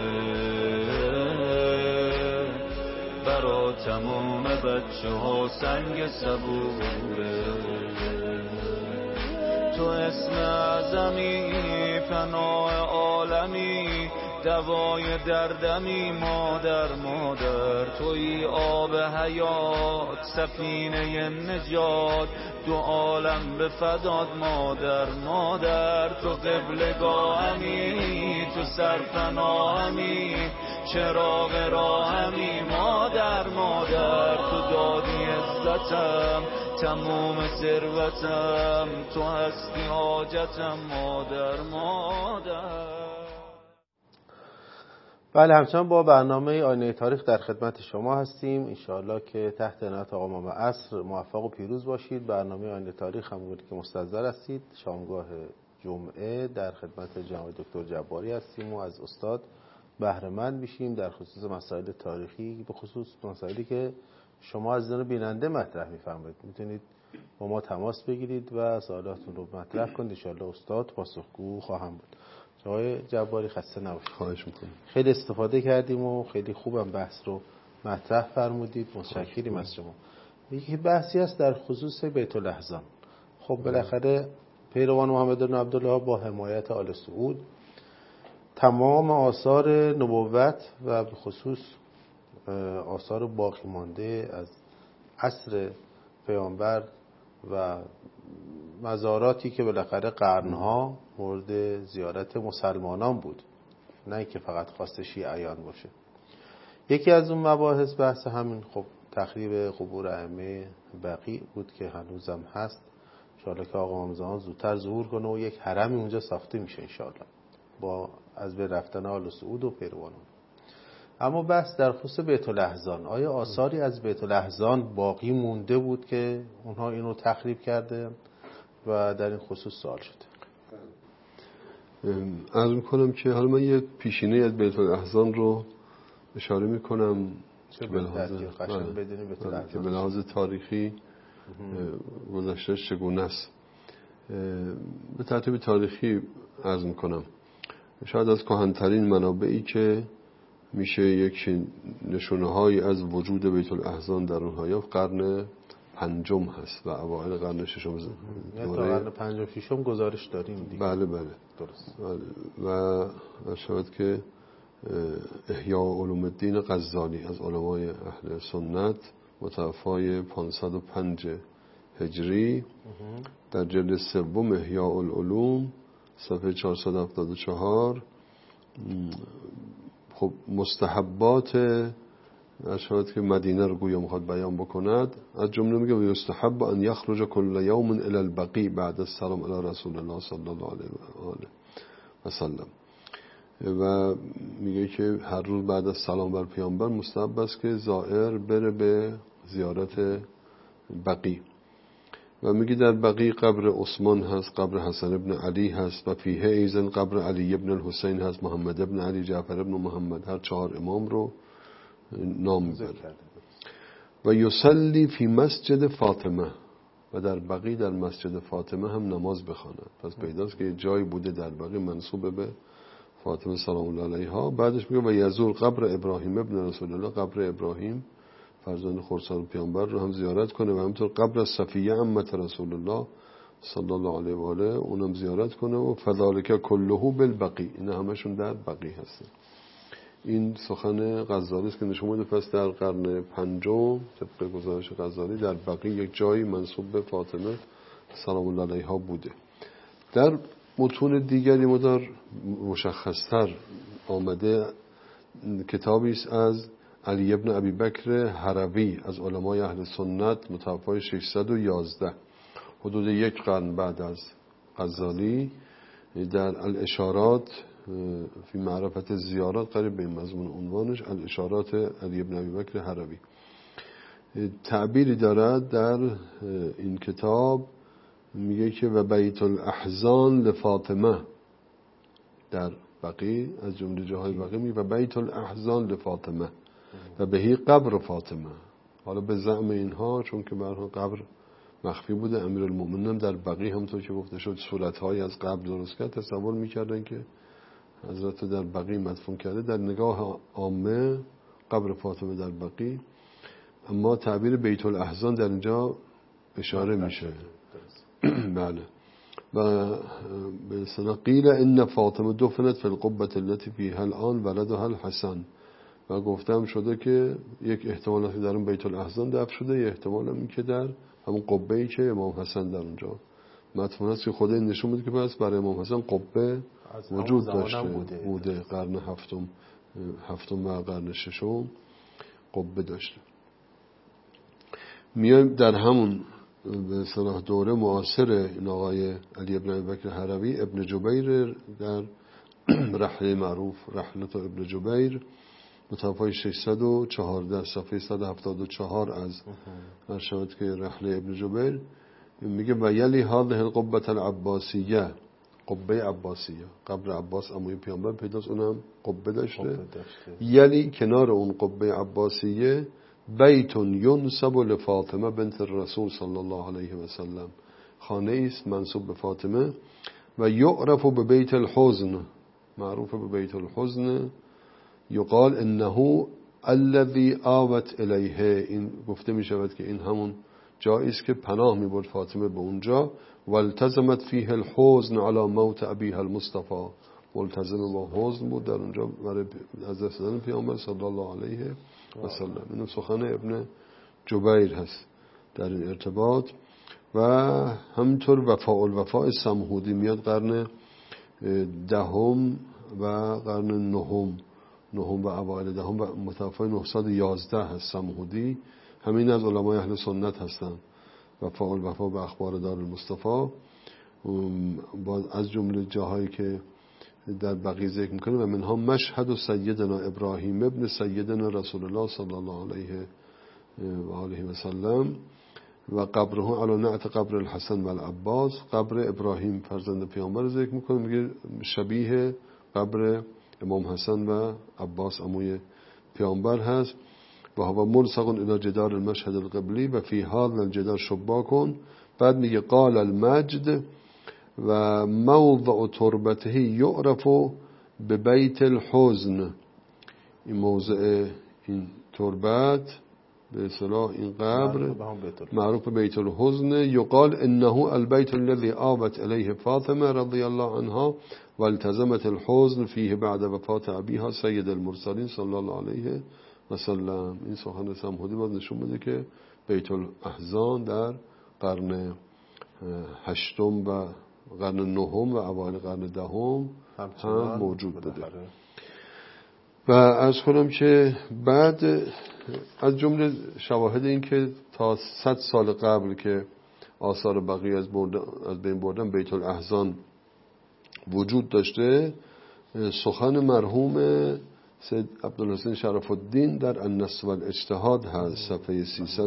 برا تمام بچه ها سنگ صبوره. تو اسم اعظمی پناه عالمی دوای دردمی مادر مادر. توی آب حیات سفینه نجات دو عالم به فداد مادر مادر. تو قبلگاهمی تو سرپناهمی چراغ راهمی مادر مادر. تو دادی عزتم تموم ثروتم تو هستی حاجتم مادر مادر. بله، همچنان با برنامه آینه تاریخ در خدمت شما هستیم. انشاءالله که تحت عنایت آقا امام عصر موفق و پیروز باشید. برنامه آینه تاریخ همونی که مستحضر هستید شامگاه جمعه در خدمت جناب دکتر جباری هستیم و از استاد بهره مند بشیم در خصوص مسائل تاریخی، به خصوص مسائلی که شما از دون بیننده مطرح می‌فرمایید. میتونید با ما تماس بگیرید و سوالاتتون رو مطرح کنید. انشاءالله استاد پاسخگو خواهم بود. آقای جباری خسته نباشید. خواهش میکنم. خیلی استفاده کردیم و خیلی خوبم بحث رو مطرح فرمودید. متشکریم از شما. یکی بحثی هست در خصوص بیت الاحزان. خب بالاخره پیروان محمد بن عبدالله با حمایت آل سعود تمام آثار نبوت و به خصوص آثار باقی مانده از عصر پیامبر و مزاراتی که بالاخره قرنها مورد زیارت مسلمانان بود، نه اینکه فقط خاص شیعیان باشه. یکی از اون مباحث بحث همین خب تخریب قبور ائمه بقیع بود که هنوزم هست. انشاءالله که آقا امام زمان زودتر ظهور کنه و یک حرمی اونجا ساخته میشه انشاءالله با از بین رفتن آل سعود و پیروانان. اما بحث در خصوص بیت الاحزان، آیا آثاری از بیت الاحزان باقی مونده بود که اونها اینو تخریب کرده و در این خصوص سوال شده؟ عرض میکنم که حالا من یک پیشینه از بیت الاحزان رو اشاره میکنم که به لحاظ تاریخی گذشته‌اش چگونه است. به ترتیب تاریخی عرض میکنم شاید از کهن‌ترین منابعی که میشه یک نشونه‌هایی از وجود بیت الاحزان در اونها یافت قرن پنجم هست و اوایل قرن ششم. تا قرن پنجم ششم گزارش داریم دیگه. بله درست. و شاید که احیاء علوم الدین غزالی از علمای اهل سنت متوفای 505 هجری در جلد سوم احیاء العلوم صفحه 474 خب مستحبات اشهاد که مدینه رو گویا میخواد بیان بکند. از جمله میگه و یستحب ان یخرج کل یوم الی البقیع بعد السلام علی رسول الله صلی الله علیه و آله و سلم. و میگه که هر روز بعد از سلام بر پیامبر مستحب است که زائر بره به زیارت بقیع. و میگه در بقیع قبر عثمان هست، قبر حسن ابن علی هست و فیه ایزن قبر علی ابن الحسین هست، محمد ابن علی، جعفر ابن محمد، هر 4 امام رو نام میبره. و یصلی فی مسجد فاطمه و در بقیع در مسجد فاطمه هم نماز بخواند. پس پیداست که جایی بوده در بقیع منسوب به فاطمه سلام الله علیها. بعدش میگه و یزور قبر ابراهیم ابن رسول الله، قبر ابراهیم فرزند خورسند پیامبر رو هم زیارت کنه و همینطور قبر صفیه عمه رسول الله صلی الله علیه و آله اونم زیارت کنه و فذالک کله بالبقیع. اینا همشون در بقیع هستن. این سخن غزالی است که نشون میده پس در قرن پنجم طبق گزارش غزالی در بقی یک جایی منسوب به فاطمه سلام الله علیها بوده. در متون دیگری مدار مشخصتر آمده کتابی است از علی ابن ابی بکر هروی از علمای اهل سنت متوفای 611 حدود یک قرن بعد از غزالی، در الاشارات فی معرفت زیارات قریب به این مضمون عنوانش، الاشارات علی ابن ابی بکر هروی، تعبیری دارد در این کتاب میگه که و بیت الاحزان لفاطمه، در بقی از جمله جاهای بقی میگه و بیت الاحزان لفاطمه و بهی قبر فاطمه. حالا به زعم اینها چون که برها قبر مخفی بوده، امیرالمومنین در بقی همونطور که گفته شد صورت‌های از قبر درست کرد، تصور می‌کردن که حضرت در بقی مدفون کرده. در نگاه عامه قبر فاطمه در بقی، اما تعبیر بیت الاحزان در اینجا اشاره میشه. بله. و به اصطلاح قیل ان فاطمه دفنت فی القبة التي فيها الان ولدها الحسن، و گفتم شده که یک احتمال در اون بیت الاحزان دفن شده، یک احتمال این که در همون قبه‌ای که امام حسن در اونجا مدفون است، که خود نشون میده که پس برای امام حسن قبه وجود داشته بوده. قرن هفتم و قرن ششم قبه داشته. میایم در همون به اصطلاح دوره معاصر این آقای علی ابن ابی بکر هروی، ابن جبیر در رحله معروف رحلت ابن جبیر متوفای 614 صفحه 174 از ارشاد که رحله ابن جبیر میگه و یلی هذه القبة العباسیه، قبه عباسیه، قبر عباس عموی پیامبر پیداست، اونم قبه داشته. یلی کنار اون قبه عباسیه بیت ینسب لفاطمه بنت الرسول صلی الله علیه و سلم، خانه است منسوب به فاطمه، و یعرف به بیت الحزن، معروف به بیت الحزن، یقال انه الذي آوت الیه، این گفته می شود که این همون جایی است که پناه می برد فاطمه به اونجا، والتزمت فیه الحزن علی موت ابیها المصطفى، ملتزم با حزن بود در اونجا برای از دست دادن پیامبر صلی الله علیه و سلم. این سخن ابن جبیر هست در این ارتباط. و همینطور وفاء الوفاء سمهودی میاد قرن دهم و قرن نهم و اوایل دهم و متوفای 911 هست سمهودی، همین از علمای اهل سنت هستن. وفاء الوفاء به اخبار دار المصطفى از جمله جاهایی که در بقیه ذکر میکنه و منها مشهد سیدنا ابراهیم ابن سیدنا رسول الله صلی الله علیه و آله و سلم و قبره علی نعت قبر الحسن و العباس، قبر ابراهیم فرزند پیامبر ذکر میکنه، میگه شبیه قبر امام حسن و عباس عموی پیامبر هست. و هو ملصق الى جدار المشهد القبلی و فی هذا الجدار شباکون. بعد میگه قال المجد و موضع تربته یعرف به بیت الحزن، این موضع این تربت به اصطلاح این قبر معروف به بیت الحزن. یقال انه البیت الذي آوت الیه فاطمه رضی الله عنها والتزمت الحزن فیه بعد وفات ابیها سید المرسلین صلی الله علیه و سلم. این سخن سمهودی باز نشون میده که بیت الاحزان در قرن هشتم و قرن نهم و اوایل قرن دهم هم موجود بوده. و عرض کنم که بعد از جمله شواهد این که تا 100 سال قبل که آثار بقیه از بین بردن بیت الاحزان وجود داشته، سخن مرحوم سید عبدالحسین شرف الدین در النص و الاجتهاد هست، صفحه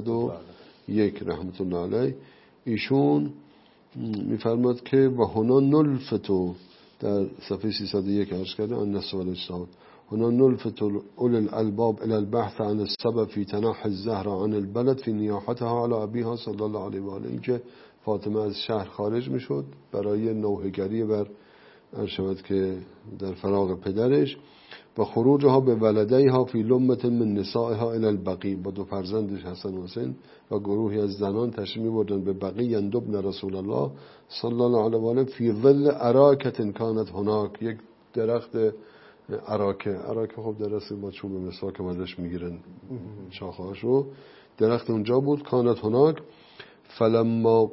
301 رحمت الله علیه. ایشون میفرماد که و هنا نلفتو، در صفحه 301 عرض کرده النص و الاجتهاد، هنا نلفت اول الالباب الى البحث عن السبب في تنحي الزهرة عن البلد في نیاحتها على ابیها صلی الله علیه و آله. این که فاطمه از شهر خارج میشد برای نوحه‌گری بر ارشد که در فراغ پدرش، و خروجها به ولدیها فی لمة من نسائها الى البقیع، با دو فرزندش حسن و حسین و گروهی از زنان تشریف می‌بردند به بقیع یندبن رسول الله صلی الله علیه و آله فی ظل اراکة کانت هناک، یک درخت عراکه خب درست با چوب مسواک هم ازش میگیرن شاخه‌هاشو. درخت اونجا بود. کانت هناک فلما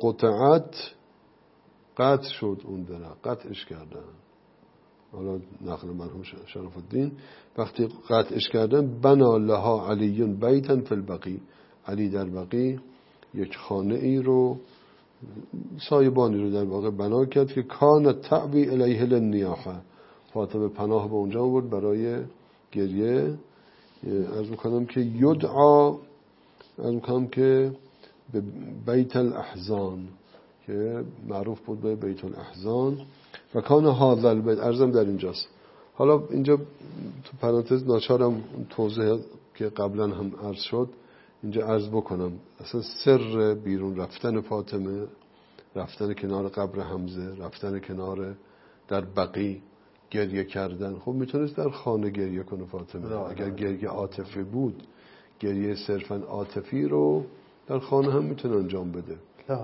قطع شد اون درخت، قطعش کردن. حالا نقل مرحوم شرف الدین، وقتی قطعش کردن بنا لها علی بیتا فی البقیع، علی در بقیع یک خانه ای رو، سایبانی رو در واقع بنا کرد که کان تعوی الیه للنیاحه، فاطمه پناه به اونجا بود برای گریه. عرض میکنم که یدعا، عرض میکنم که به بیت الاحزان، که معروف بود به بیت الاحزان. و کان هذا البیت، عرضم در اینجاست. حالا اینجا تو پرانتز ناچارم توضیح که قبلا هم عرض شد اینجا عرض بکنم. اصلا سر بیرون رفتن فاطمه، رفتن کنار قبر حمزه، رفتن کنار در بقیع گریه کردن، خب میتونست در خانه گریه کنه فاطمه. اگر گریه عاطفی بود، گریه صرفا عاطفی رو در خانه هم میتونه انجام بده.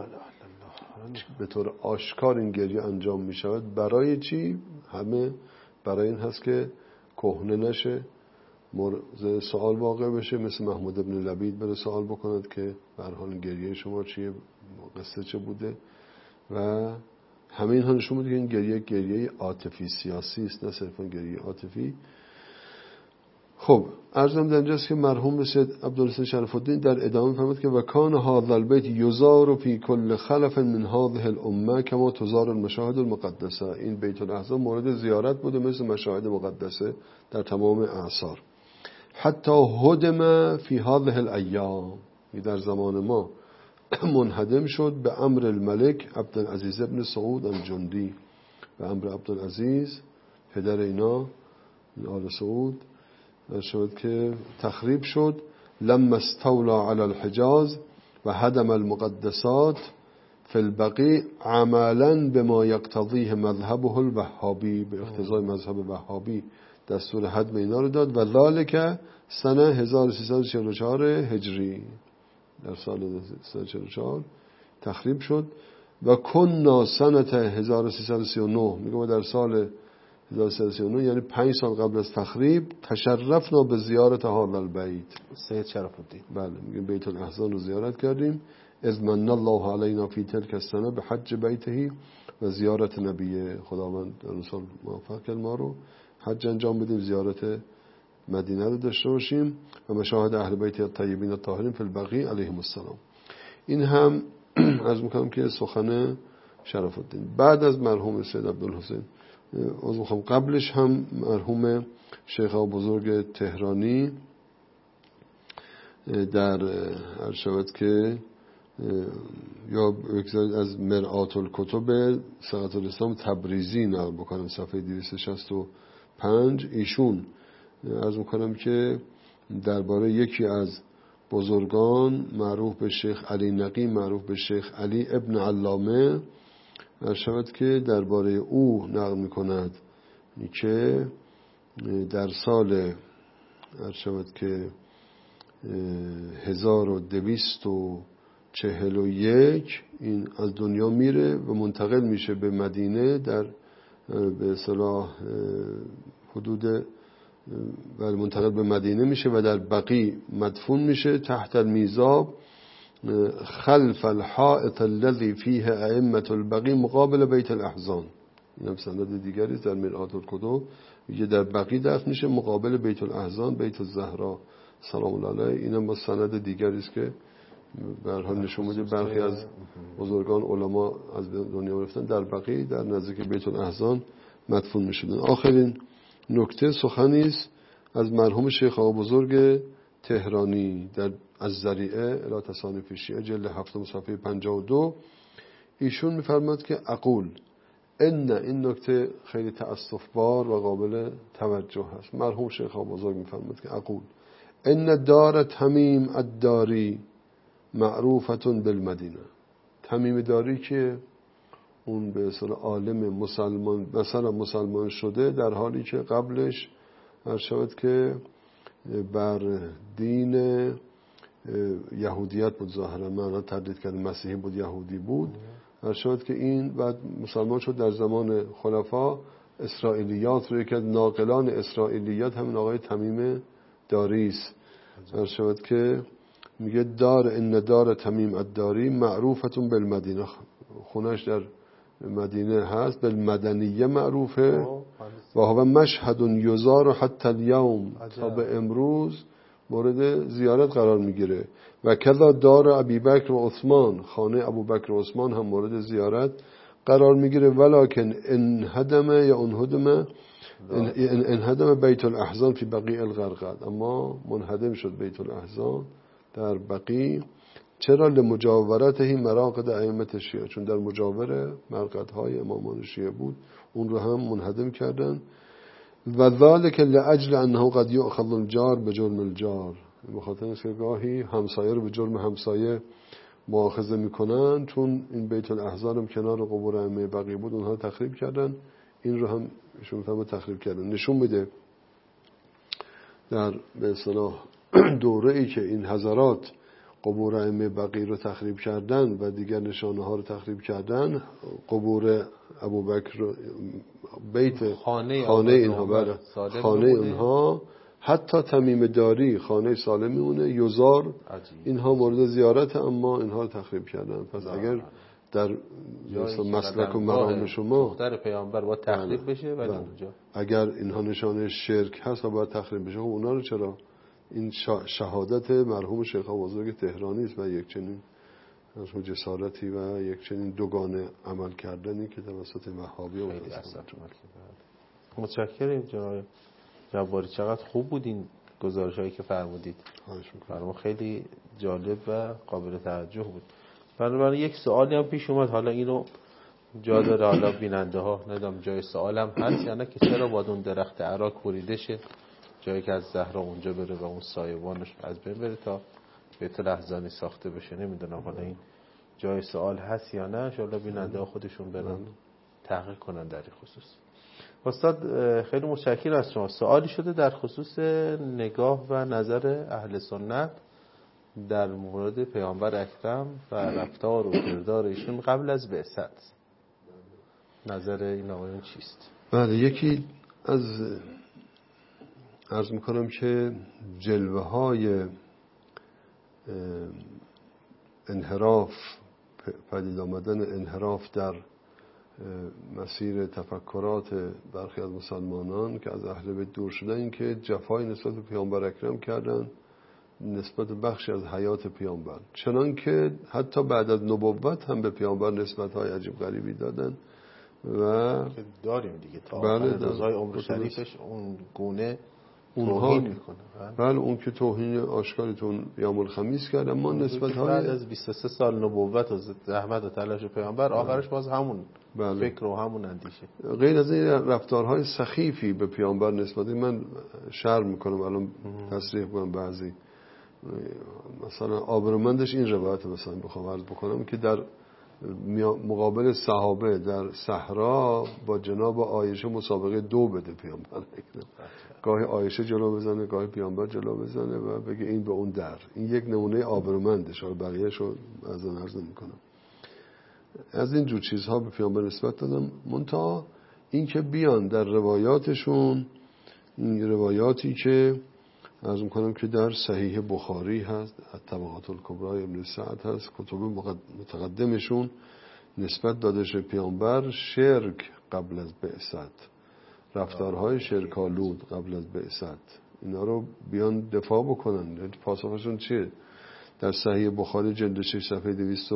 به طور آشکار این گریه انجام می شود. برای چی؟ همه برای این هست که کهنه نشه، مورد سوال واقع بشه، مثل محمود ابن لبید بره سوال بکند که به هر حال گریه شما چیه، قصه چه بوده. و همه اینها نشون میده که این گریه عاطفی سیاسی است، نه صرفا گریه عاطفی. خب عرضم در اینجاست که مرحوم سید عبدالحسین شرف الدین در ادامه فرمود که وکان هذا البیت یزار فی کل خلف من هذه الامه کما تزار المشاهد المقدسه. این بیت الاحزان مورد زیارت بوده مثل مشاهد مقدسه در تمام اعصار. حتی هدم فی هذه الایام، در زمان ما منهدم شد به امر الملک عبدالعزیز ابن سعود الجندی، به امر عبدالعزیز پدر اینا آل سعود شد که تخریب شد. لما استولا علی الحجاز و هدم المقدسات فی البقیع عملا بما یقتضیه مذهبه الوهابی، به اقتضای مذهب وهابی دستور هدم اینا رو داد. و ذالک سنه 1344 هجری، در سال 1344 تخریب شد. و کنا سنه 1339، میگم در سال 1339 یعنی 5 سال قبل از تخریب، تشرفنا به زیارت هذا البیت. سید شرف الدین بله میگم بیت الاحزان رو زیارت کردیم. اذ من الله علینا فی تلک السنه به حج بیته و زیارت نبی خداوند در سال موفق کرد ما رو حج انجام بدیم، زیارت مدینه رو داشته باشیم و مشاهد اهل بیت الطیبین الطاهرین فی البقیع علیهم السلام. این هم عرض میکنم که سخن شرف الدین. بعد از مرحوم سید عبدالحسین قبلش هم مرحوم شیخ بزرگ تهرانی در هر شود که یا بگذارید از مرآت الکتب سقط الاسلام تبریزی نقل بکنم صفحه 265. ایشون عرض میکنم که درباره یکی از بزرگان معروف به شیخ علی نقی، معروف به شیخ علی ابن علامه، شود که درباره او نقل میکند که در سال شود که 1241 این از دنیا میره و منتقل میشه به مدینه، در به اصطلاح حدود منتقل به مدینه میشه و در بقیع مدفون میشه تحت المیزاب خلف الحائط الذي فيه ائمه البقیع مقابل بیت الاحزان. این هم سند دیگری است در مرآت الکتب، میگه در بقیع دفن میشه مقابل بیت الاحزان، بیت الزهرا سلام الله علیه. این هم با سند دیگری است که به هر حال نشون میده برخی از بزرگان علما از دنیا رفتن، در بقیع در نزدیک بیت الاحزان مدفون میشدن. آخرین نکته سخنی است از مرحوم شیخ آقا بزرگ تهرانی در الذریعه الی تصانیف شیعه جلد 7 صفحه 52. ایشون میفرماد که اقول این نکته خیلی تأسف بار و قابل توجه هست. مرحوم شیخ آقا بزرگ میفرماد که اقول ان دار تمیم الداری معروفتون بالمدینه. تمیم داری که اون به اصطلاح عالم مسلمان، مثلا مسلمان شده در حالی که قبلش هر شود که بر دین یهودیت بود، ظاهرا معنا تردید کرد مسیحی بود یهودی بود، هر شود که این بعد مسلمان شد در زمان خلفا اسرائیلیات رو، یکی از ناقلان اسرائیلیات همین آقای تمیم داری است. عرض شود که میگه ان دار تمیم الداری معروفتون بالمدینه، خونش در مدینه هست، بالمدنیه معروفه و هو مشهد یزار حتی اليوم، تا به امروز مورد زیارت قرار میگیره. و کذا دار ابی بکر و عثمان، خانه ابوبکر و عثمان هم مورد زیارت قرار میگیره. ولکن انهدم بیت الاحزان فی بقیع الغرقد، اما منهدم شد بیت الاحزان در بقیع. چرا؟ لمجاورته مراقد ائمه شیعه، چون در مجاور مرقدهای امامان شیعه بود، اون رو هم منهدم کردن. و ذلك لاجل انه قد یؤخذ الجار بجرم الجار، به خاطر اینکه گاهی همسایه رو به جرم همسایه مؤاخذه میکنن، چون این بیت الاحزان هم کنار قبور ائمه بقیع بود، اونها رو تخریب کردن، این رو هم ایشون فهم تخریب کردن. نشون میده در به اصطلاح دوره ای که این حضرات قبور ائمه بقیع رو تخریب کردن و دیگر نشانه ها رو تخریب کردن، قبور ابوبکر، بیت خانه اینها، خانه اینها، حتی تمیم داری خانه سالم میمونه، یزار اینها مورد زیارت، اما اینها رو تخریب کردن. پس اگر در مسلک و مرام شما دختر پیامبر باید تخریب بشه، ولی اونجا اگر اینها نشانه شرک هست و باید تخریب بشه، اونا رو چرا؟ این شهادت مرحوم شیخ بزرگ تهرانی است و یک چنین جسارتی و یک چنین دوگانه عمل کردنی که توسط وهابی و متشکرم جناب جباری. چقدر خوب بود این گزارش‌هایی که فرمودید، برام خیلی جالب و قابل توجه بود. برای یک سوالی هم پیش اومد، حالا اینو جا داره حالا بیننده ها ندام جای سوالم هست یا نه، که چرا باید اون درخت عراق کوریده شه، جایی که از زهرا اونجا بره و اون سایبانش از بین بره تا بیت الاحزانی ساخته بشه؟ نمیدونم حالا این جای سوال هست یا نه، انشاءالله بیننده ها خودشون برن تحقیق کنن در این خصوص. استاد خیلی متشکرم از شما. سوالی شده در خصوص نگاه و نظر اهل سنت در مورد پیامبر اکرم و رفتار و کردار ایشون قبل از بعثت. نظر این آقایون چیست؟ بله، یکی از عرض میکنم که جلوه های انحراف، پدید آمدن انحراف در مسیر تفکرات برخی از مسلمانان که از اهل بیت دور شدن، این که جفای نسبت به پیامبر اکرم کردن نسبت بخشی از حیات پیامبر، چنان که حتی بعد از نبوت هم به پیامبر نسبت های عجیب غریبی دادن و داریم دیگه تا آخر روزهای عمر شریفش اون گونه توهین میکنه. بله، اون که توهین آشکاری تون یوم الخمیس کرد، اما نسبت های بعد از 23 سال نبوت و زحمت و تلاش پیامبر آخرش باز همون فکر و همون اندیشه. غیر از این رفتارهای سخیفی به پیامبر نسبت، من شرح میکنم الان تصریح کنم، بعضی مثلا آبرومندش این روایت مثلا بخوام عرض بکنم که در مقابل صحابه در صحرا با جناب عایشه مسابقه 2 بده پیامبر، گاهی عایشه جلو بزنه، گاهی پیامبر جلو بزنه و بگه این به اون در. این یک نمونه آبرومندش، بقیه‌شو از اون عرض نمی‌کنم. از این جور چیزها به پیامبر نسبت دادم. منتها این که بیان در روایاتشون، این روایاتی که عرض می‌کنم که در صحیح بخاری هست، طبقات الکبری ابن سعد هست، کتب متقدمشون نسبت داده شده پیامبر شرک قبل از بعثت، رفتارهای شرک‌آلود قبل از بعثت، اینا رو بیان دفاع بکنن. پاسخشون چیه؟ در صحیح بخاری جلد 6 صفحه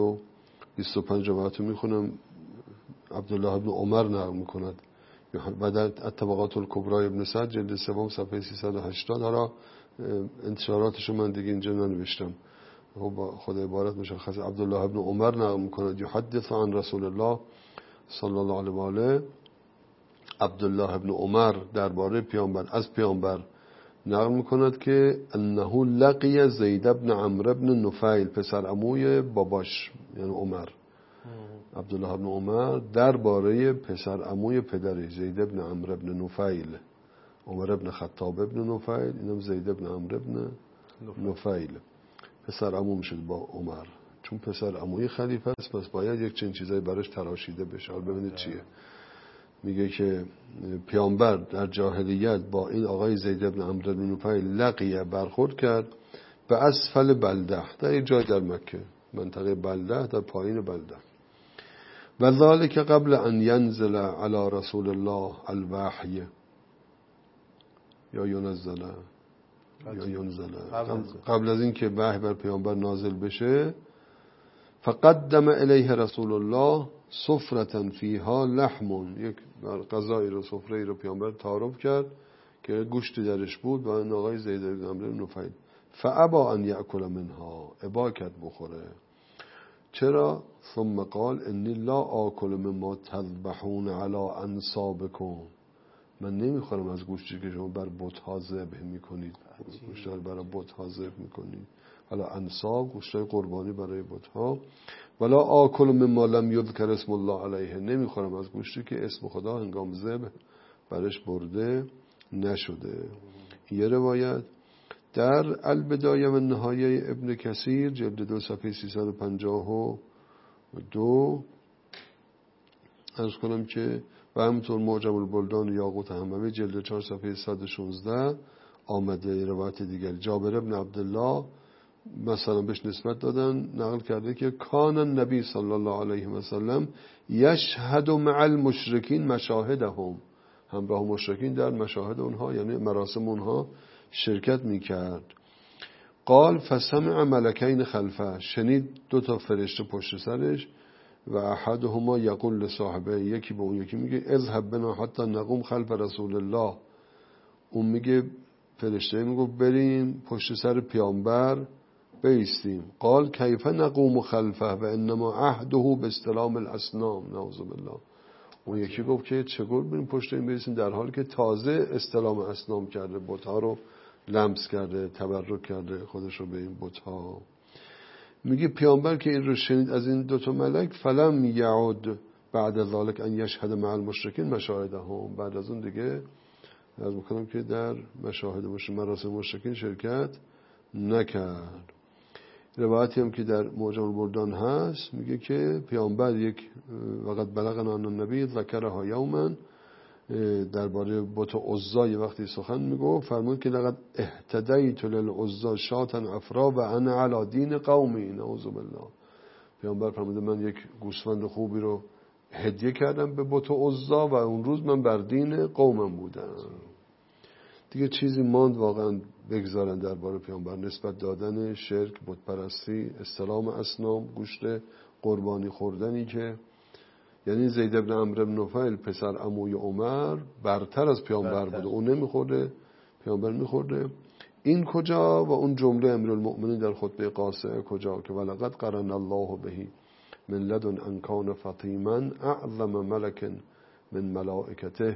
225 روایت رو میخونم، عبدالله ابن عمر نقل میکند و در طبقات الکبری ابن سعد جلد 3 صفحه 380. حالا انتشاراتش رو من دیگه اینجا ننوشتم، با خود عبارت مشخص. عبدالله ابن عمر نقل میکند یحدث عن رسول الله صلی الله علیه و آله، عبدالله ابن عمر درباره پیامبر از پیامبر نقل میکند که انه لقی زید ابن عمرو ابن نفیل، پسر عموی باباش یعنی عمر. عبدالله ابن عمر درباره پسر عموی پدرش زید ابن عمرو ابن نفیل، عمر ابن خطاب ابن نفیل، اینم زید ابن عمرو ابن نفیل، پسر عمو میشه با عمر، چون پسر عموی خلیفه است، پس باید یک چنین چیزایی براش تراشیده بشه. حالا ببینید چیه. میگه که پیامبر در جاهلیت با این آقای زید بن عمرو بن نفیل لقیه برخورد کرد به اسفل بلده، در یک جای در مکه، منطقه بلده، در پایین بلده. و ذلك قبل ان ينزل على رسول الله الوحی یا ینزل قبل از این که وحی بر پیامبر نازل بشه. فقدم الیه رسول الله سفرة فیها لحم، یک غذایی رو، سفره رو پیامبر تعارف کرد که گوشت درش بود. و این آقای زید بن عمرو بن نفیل فابا ان یاکل منها، ابا کرد بخوره. چرا؟ ثم قال انی لا آکل مما تذبحون علی انصابکم، من نمیخورم از گوشتی که شما بر بت‌ها ذبح میکنید، گوشت‌ها رو برای بت‌ها ذبح میکنید، حالا انصاب گوشت‌های قربانی برای بت‌ها. ولا آکل مما لم یذکر اسم الله علیه، نمیخورم از گوشتی که اسم خدا هنگام ذبح برش برده نشده. یه روایت در البدایه و نهایه ابن کثیر جلد 2 صفحه 352 عرض کنم که و همینطور معجم البلدان یاقوت حموی جلد 4 صفحه 116 آمده روایت دیگر. جابر ابن عبدالله مثلا بهش نسبت دادن، نقل کرده که کان النبی صلی الله علیه و سلم یشهد مع المشرکین مشاهدهم، همراه مشرکین در مشاهد اونها یعنی مراسم اونها شرکت میکرد. قال فسمع ملکین خلفه، شنید 2 فرشته پشت سرش. و احدهما یقول لصاحبه، یکی به اون یکی میگه اذهب بنا حتی نقوم خلف رسول الله، اون میگه فرشته میگه بریم پشت سر پیامبر بیستیم. قال کیف نقوم خلفه و انما عهده باستلام الاسنام، نعوذ بالله. اون یکی گفت که چگونه بریم پشت این بیستیم در حالی که تازه استلام اسنام کرده، بت‌ها رو لمس کرده، تبرک کرده خودش رو به این بت‌ها. میگه پیامبر که این رو شنید از این 2 ملک، فلم یعود بعد ذلك ان یشهد مع المشرکین مشاهدهم، بعد از اون دیگه عرض میکنم که در مشاهد مراسم مشرکین شرکت نکرد. روایتی هم که در معجم البلدان هست میگه که پیامبر یک وقت بلغنا ان النبی ذکرها یوما، درباره بت عزا یه وقتی سخن میگو، فرمود که لقد اهتدیت للعزا شاتا افرا و انا علی دین قومی، نعوذ بالله. پیامبر فرموده من یک گوسفند خوبی رو هدیه کردم به بت عزا و اون روز من بر دین قومم بودم. دیگه چیزی ماند واقعا بگذارن درباره پیامبر؟ نسبت دادن شرک، بت پرستی، استلام اصنام، گوشت قربانی خوردنی که یعنی زید بن عمرو بن نفیل پسر عموی عمر برتر از پیامبر بوده، اون نمیخورده، پیامبر میخورده. این کجا و اون جمله امیرالمؤمنین در خطبه قاصعه کجا که ولقد قرن الله به من لدن ان کان فطیما اعظم ملک من ملائکته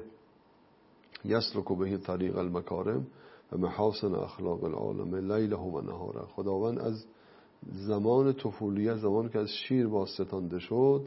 یسلک به طریق المکارم و محاسن اخلاق العالم لیله و نهاره. خداوند از زمان طفولیت، زمانی که از شیر باستانده شد،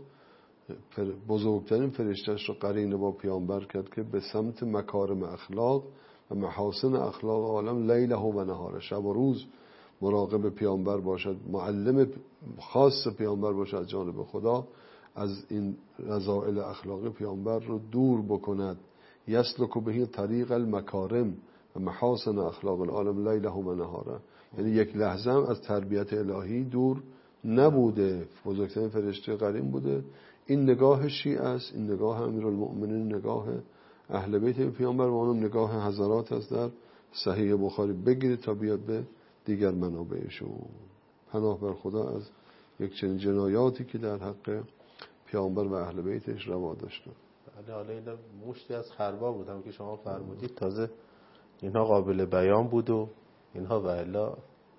بزرگترین فرشتش رو قرین با پیامبر کرد که به سمت مکارم اخلاق و محاسن اخلاق عالم لیله و نهاره، شب و روز مراقب پیامبر باشد، معلم خاص پیامبر باشد از جانب خدا، از این رذائل اخلاقی پیامبر رو دور بکند. یسلک به طریق المکارم و محاسن اخلاق العالم لیله و نهاره، یعنی یک لحظه هم از تربیت الهی دور نبوده، بزرگترین فرشته قرین بوده. این نگاه شیعه است، این نگاه امیرالمؤمنین، نگاه اهل بیت پیامبر و اونم نگاه حضرات است در صحیح بخاری. بگیرید تا بیاد به دیگر منابعشون. پناه بر خدا از یک چنین جنایاتی که در حق پیامبر و اهل بیتش روا داشته. حالا اینا مشتی از خربا بود، هم که شما فرمودید، تازه اینها قابل بیان بود و اینها و الا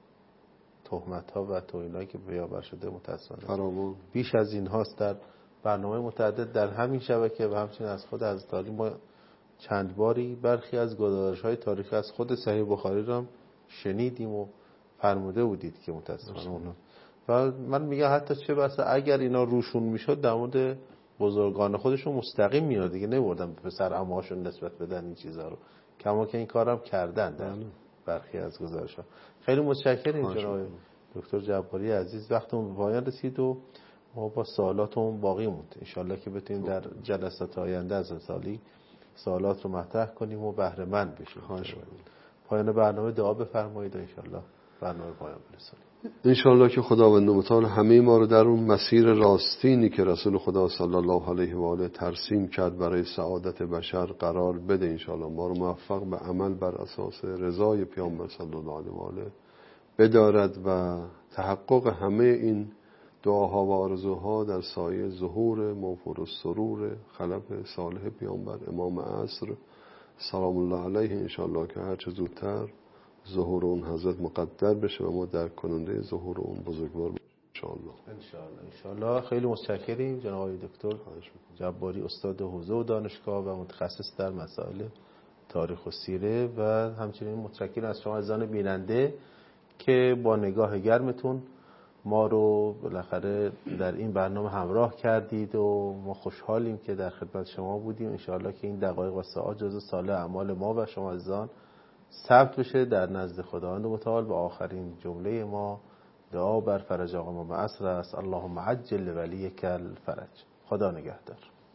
تهمت ها و توهینایی که بیابر شده متاسفانه فراوان بیش از این هاست. در برنامه متعدد در همین شبکه و همچنین از خود حضرت علی ما چند باری برخی از گزارش های تاریخی از خود صحیح بخاری رو هم شنیدیم و فرموده بودید که متاسفانه اونها. و من میگم حتی چه بسا اگر اینا روشون میشد در مورد بزرگان خودشون مستقیم میاد دیگه، نمی‌بردن به پسر عموهاشون نسبت بدن این چیزا رو، کما که این کارم کردن در برخی از گزارش‌ها. خیلی متشکرم جناب دکتر جباری عزیز، وقتمون به پایان رسید و ما با سوالاتون باقی موند. انشالله که بتونیم در جلسات آینده از سالی سوالات رو مطرح کنیم و بهره مند بشیم. پایان برنامه دعا بفرمایید و انشالله برنامه پایان برسونیم. انشالله که خداوند متعال همه ما رو در اون مسیر راستینی که رسول خدا صلی الله علیه و آله ترسیم کرد برای سعادت بشر قرار بده. انشالله ما رو موفق به عمل بر اساس رضای پیامبر صلی الله علیه و آله بدارد و تحقق همه این دعاها و آرزوها در سایه ظهور موفور السرور خلف صالح پیامبر امام عصر سلام الله علیه انشالله که هر چه زودتر ظهور اون حضرت مقدر بشه و ما درک کننده ظهور اون بزرگوار انشالله. خیلی متشکریم جناب آقای دکتر جباری، استاد حوزه و دانشگاه و متخصص در مسائل تاریخ و سیره، و همچنین متشکرم از شما عزیزان بیننده که با نگاه گرمتون ما رو بالاخره در این برنامه همراه کردید و ما خوشحالیم که در خدمت شما بودیم. انشاءالله که این دقایق و ساعات جزو صالح اعمال ما و شما عزیزان ثبت بشه در نزد خداوند متعال. و آخرین جمله ما دعا بر فرج آقا امام عصر است: اللهم عجل لولیک الفرج. خدا نگهدار.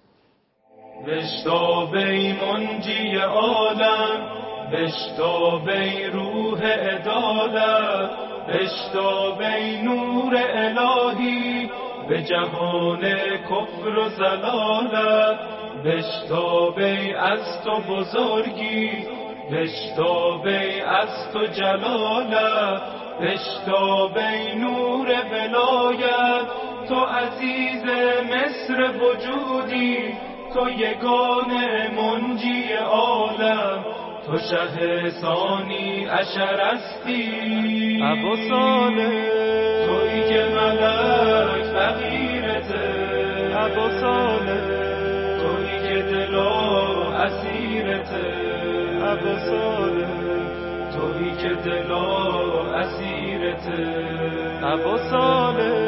بشتابی منجی عالم، بشتابی روح عدالت، بشتابی نور الهی به جهان کفر و ضلالت، بشتابی از تو بزرگی، بشتابی از تو جلالت، بشتابی نور ولایت، تو عزیز مصر وجودی، تو یگانه منجی عالم، تو شه ثانی عشر هستی ابو صالح، تویی که ملک فقیرته ابو صالح، تویی که دلا اسیرته ابو صالح، تویی که دلا اسیرته ابو صالح.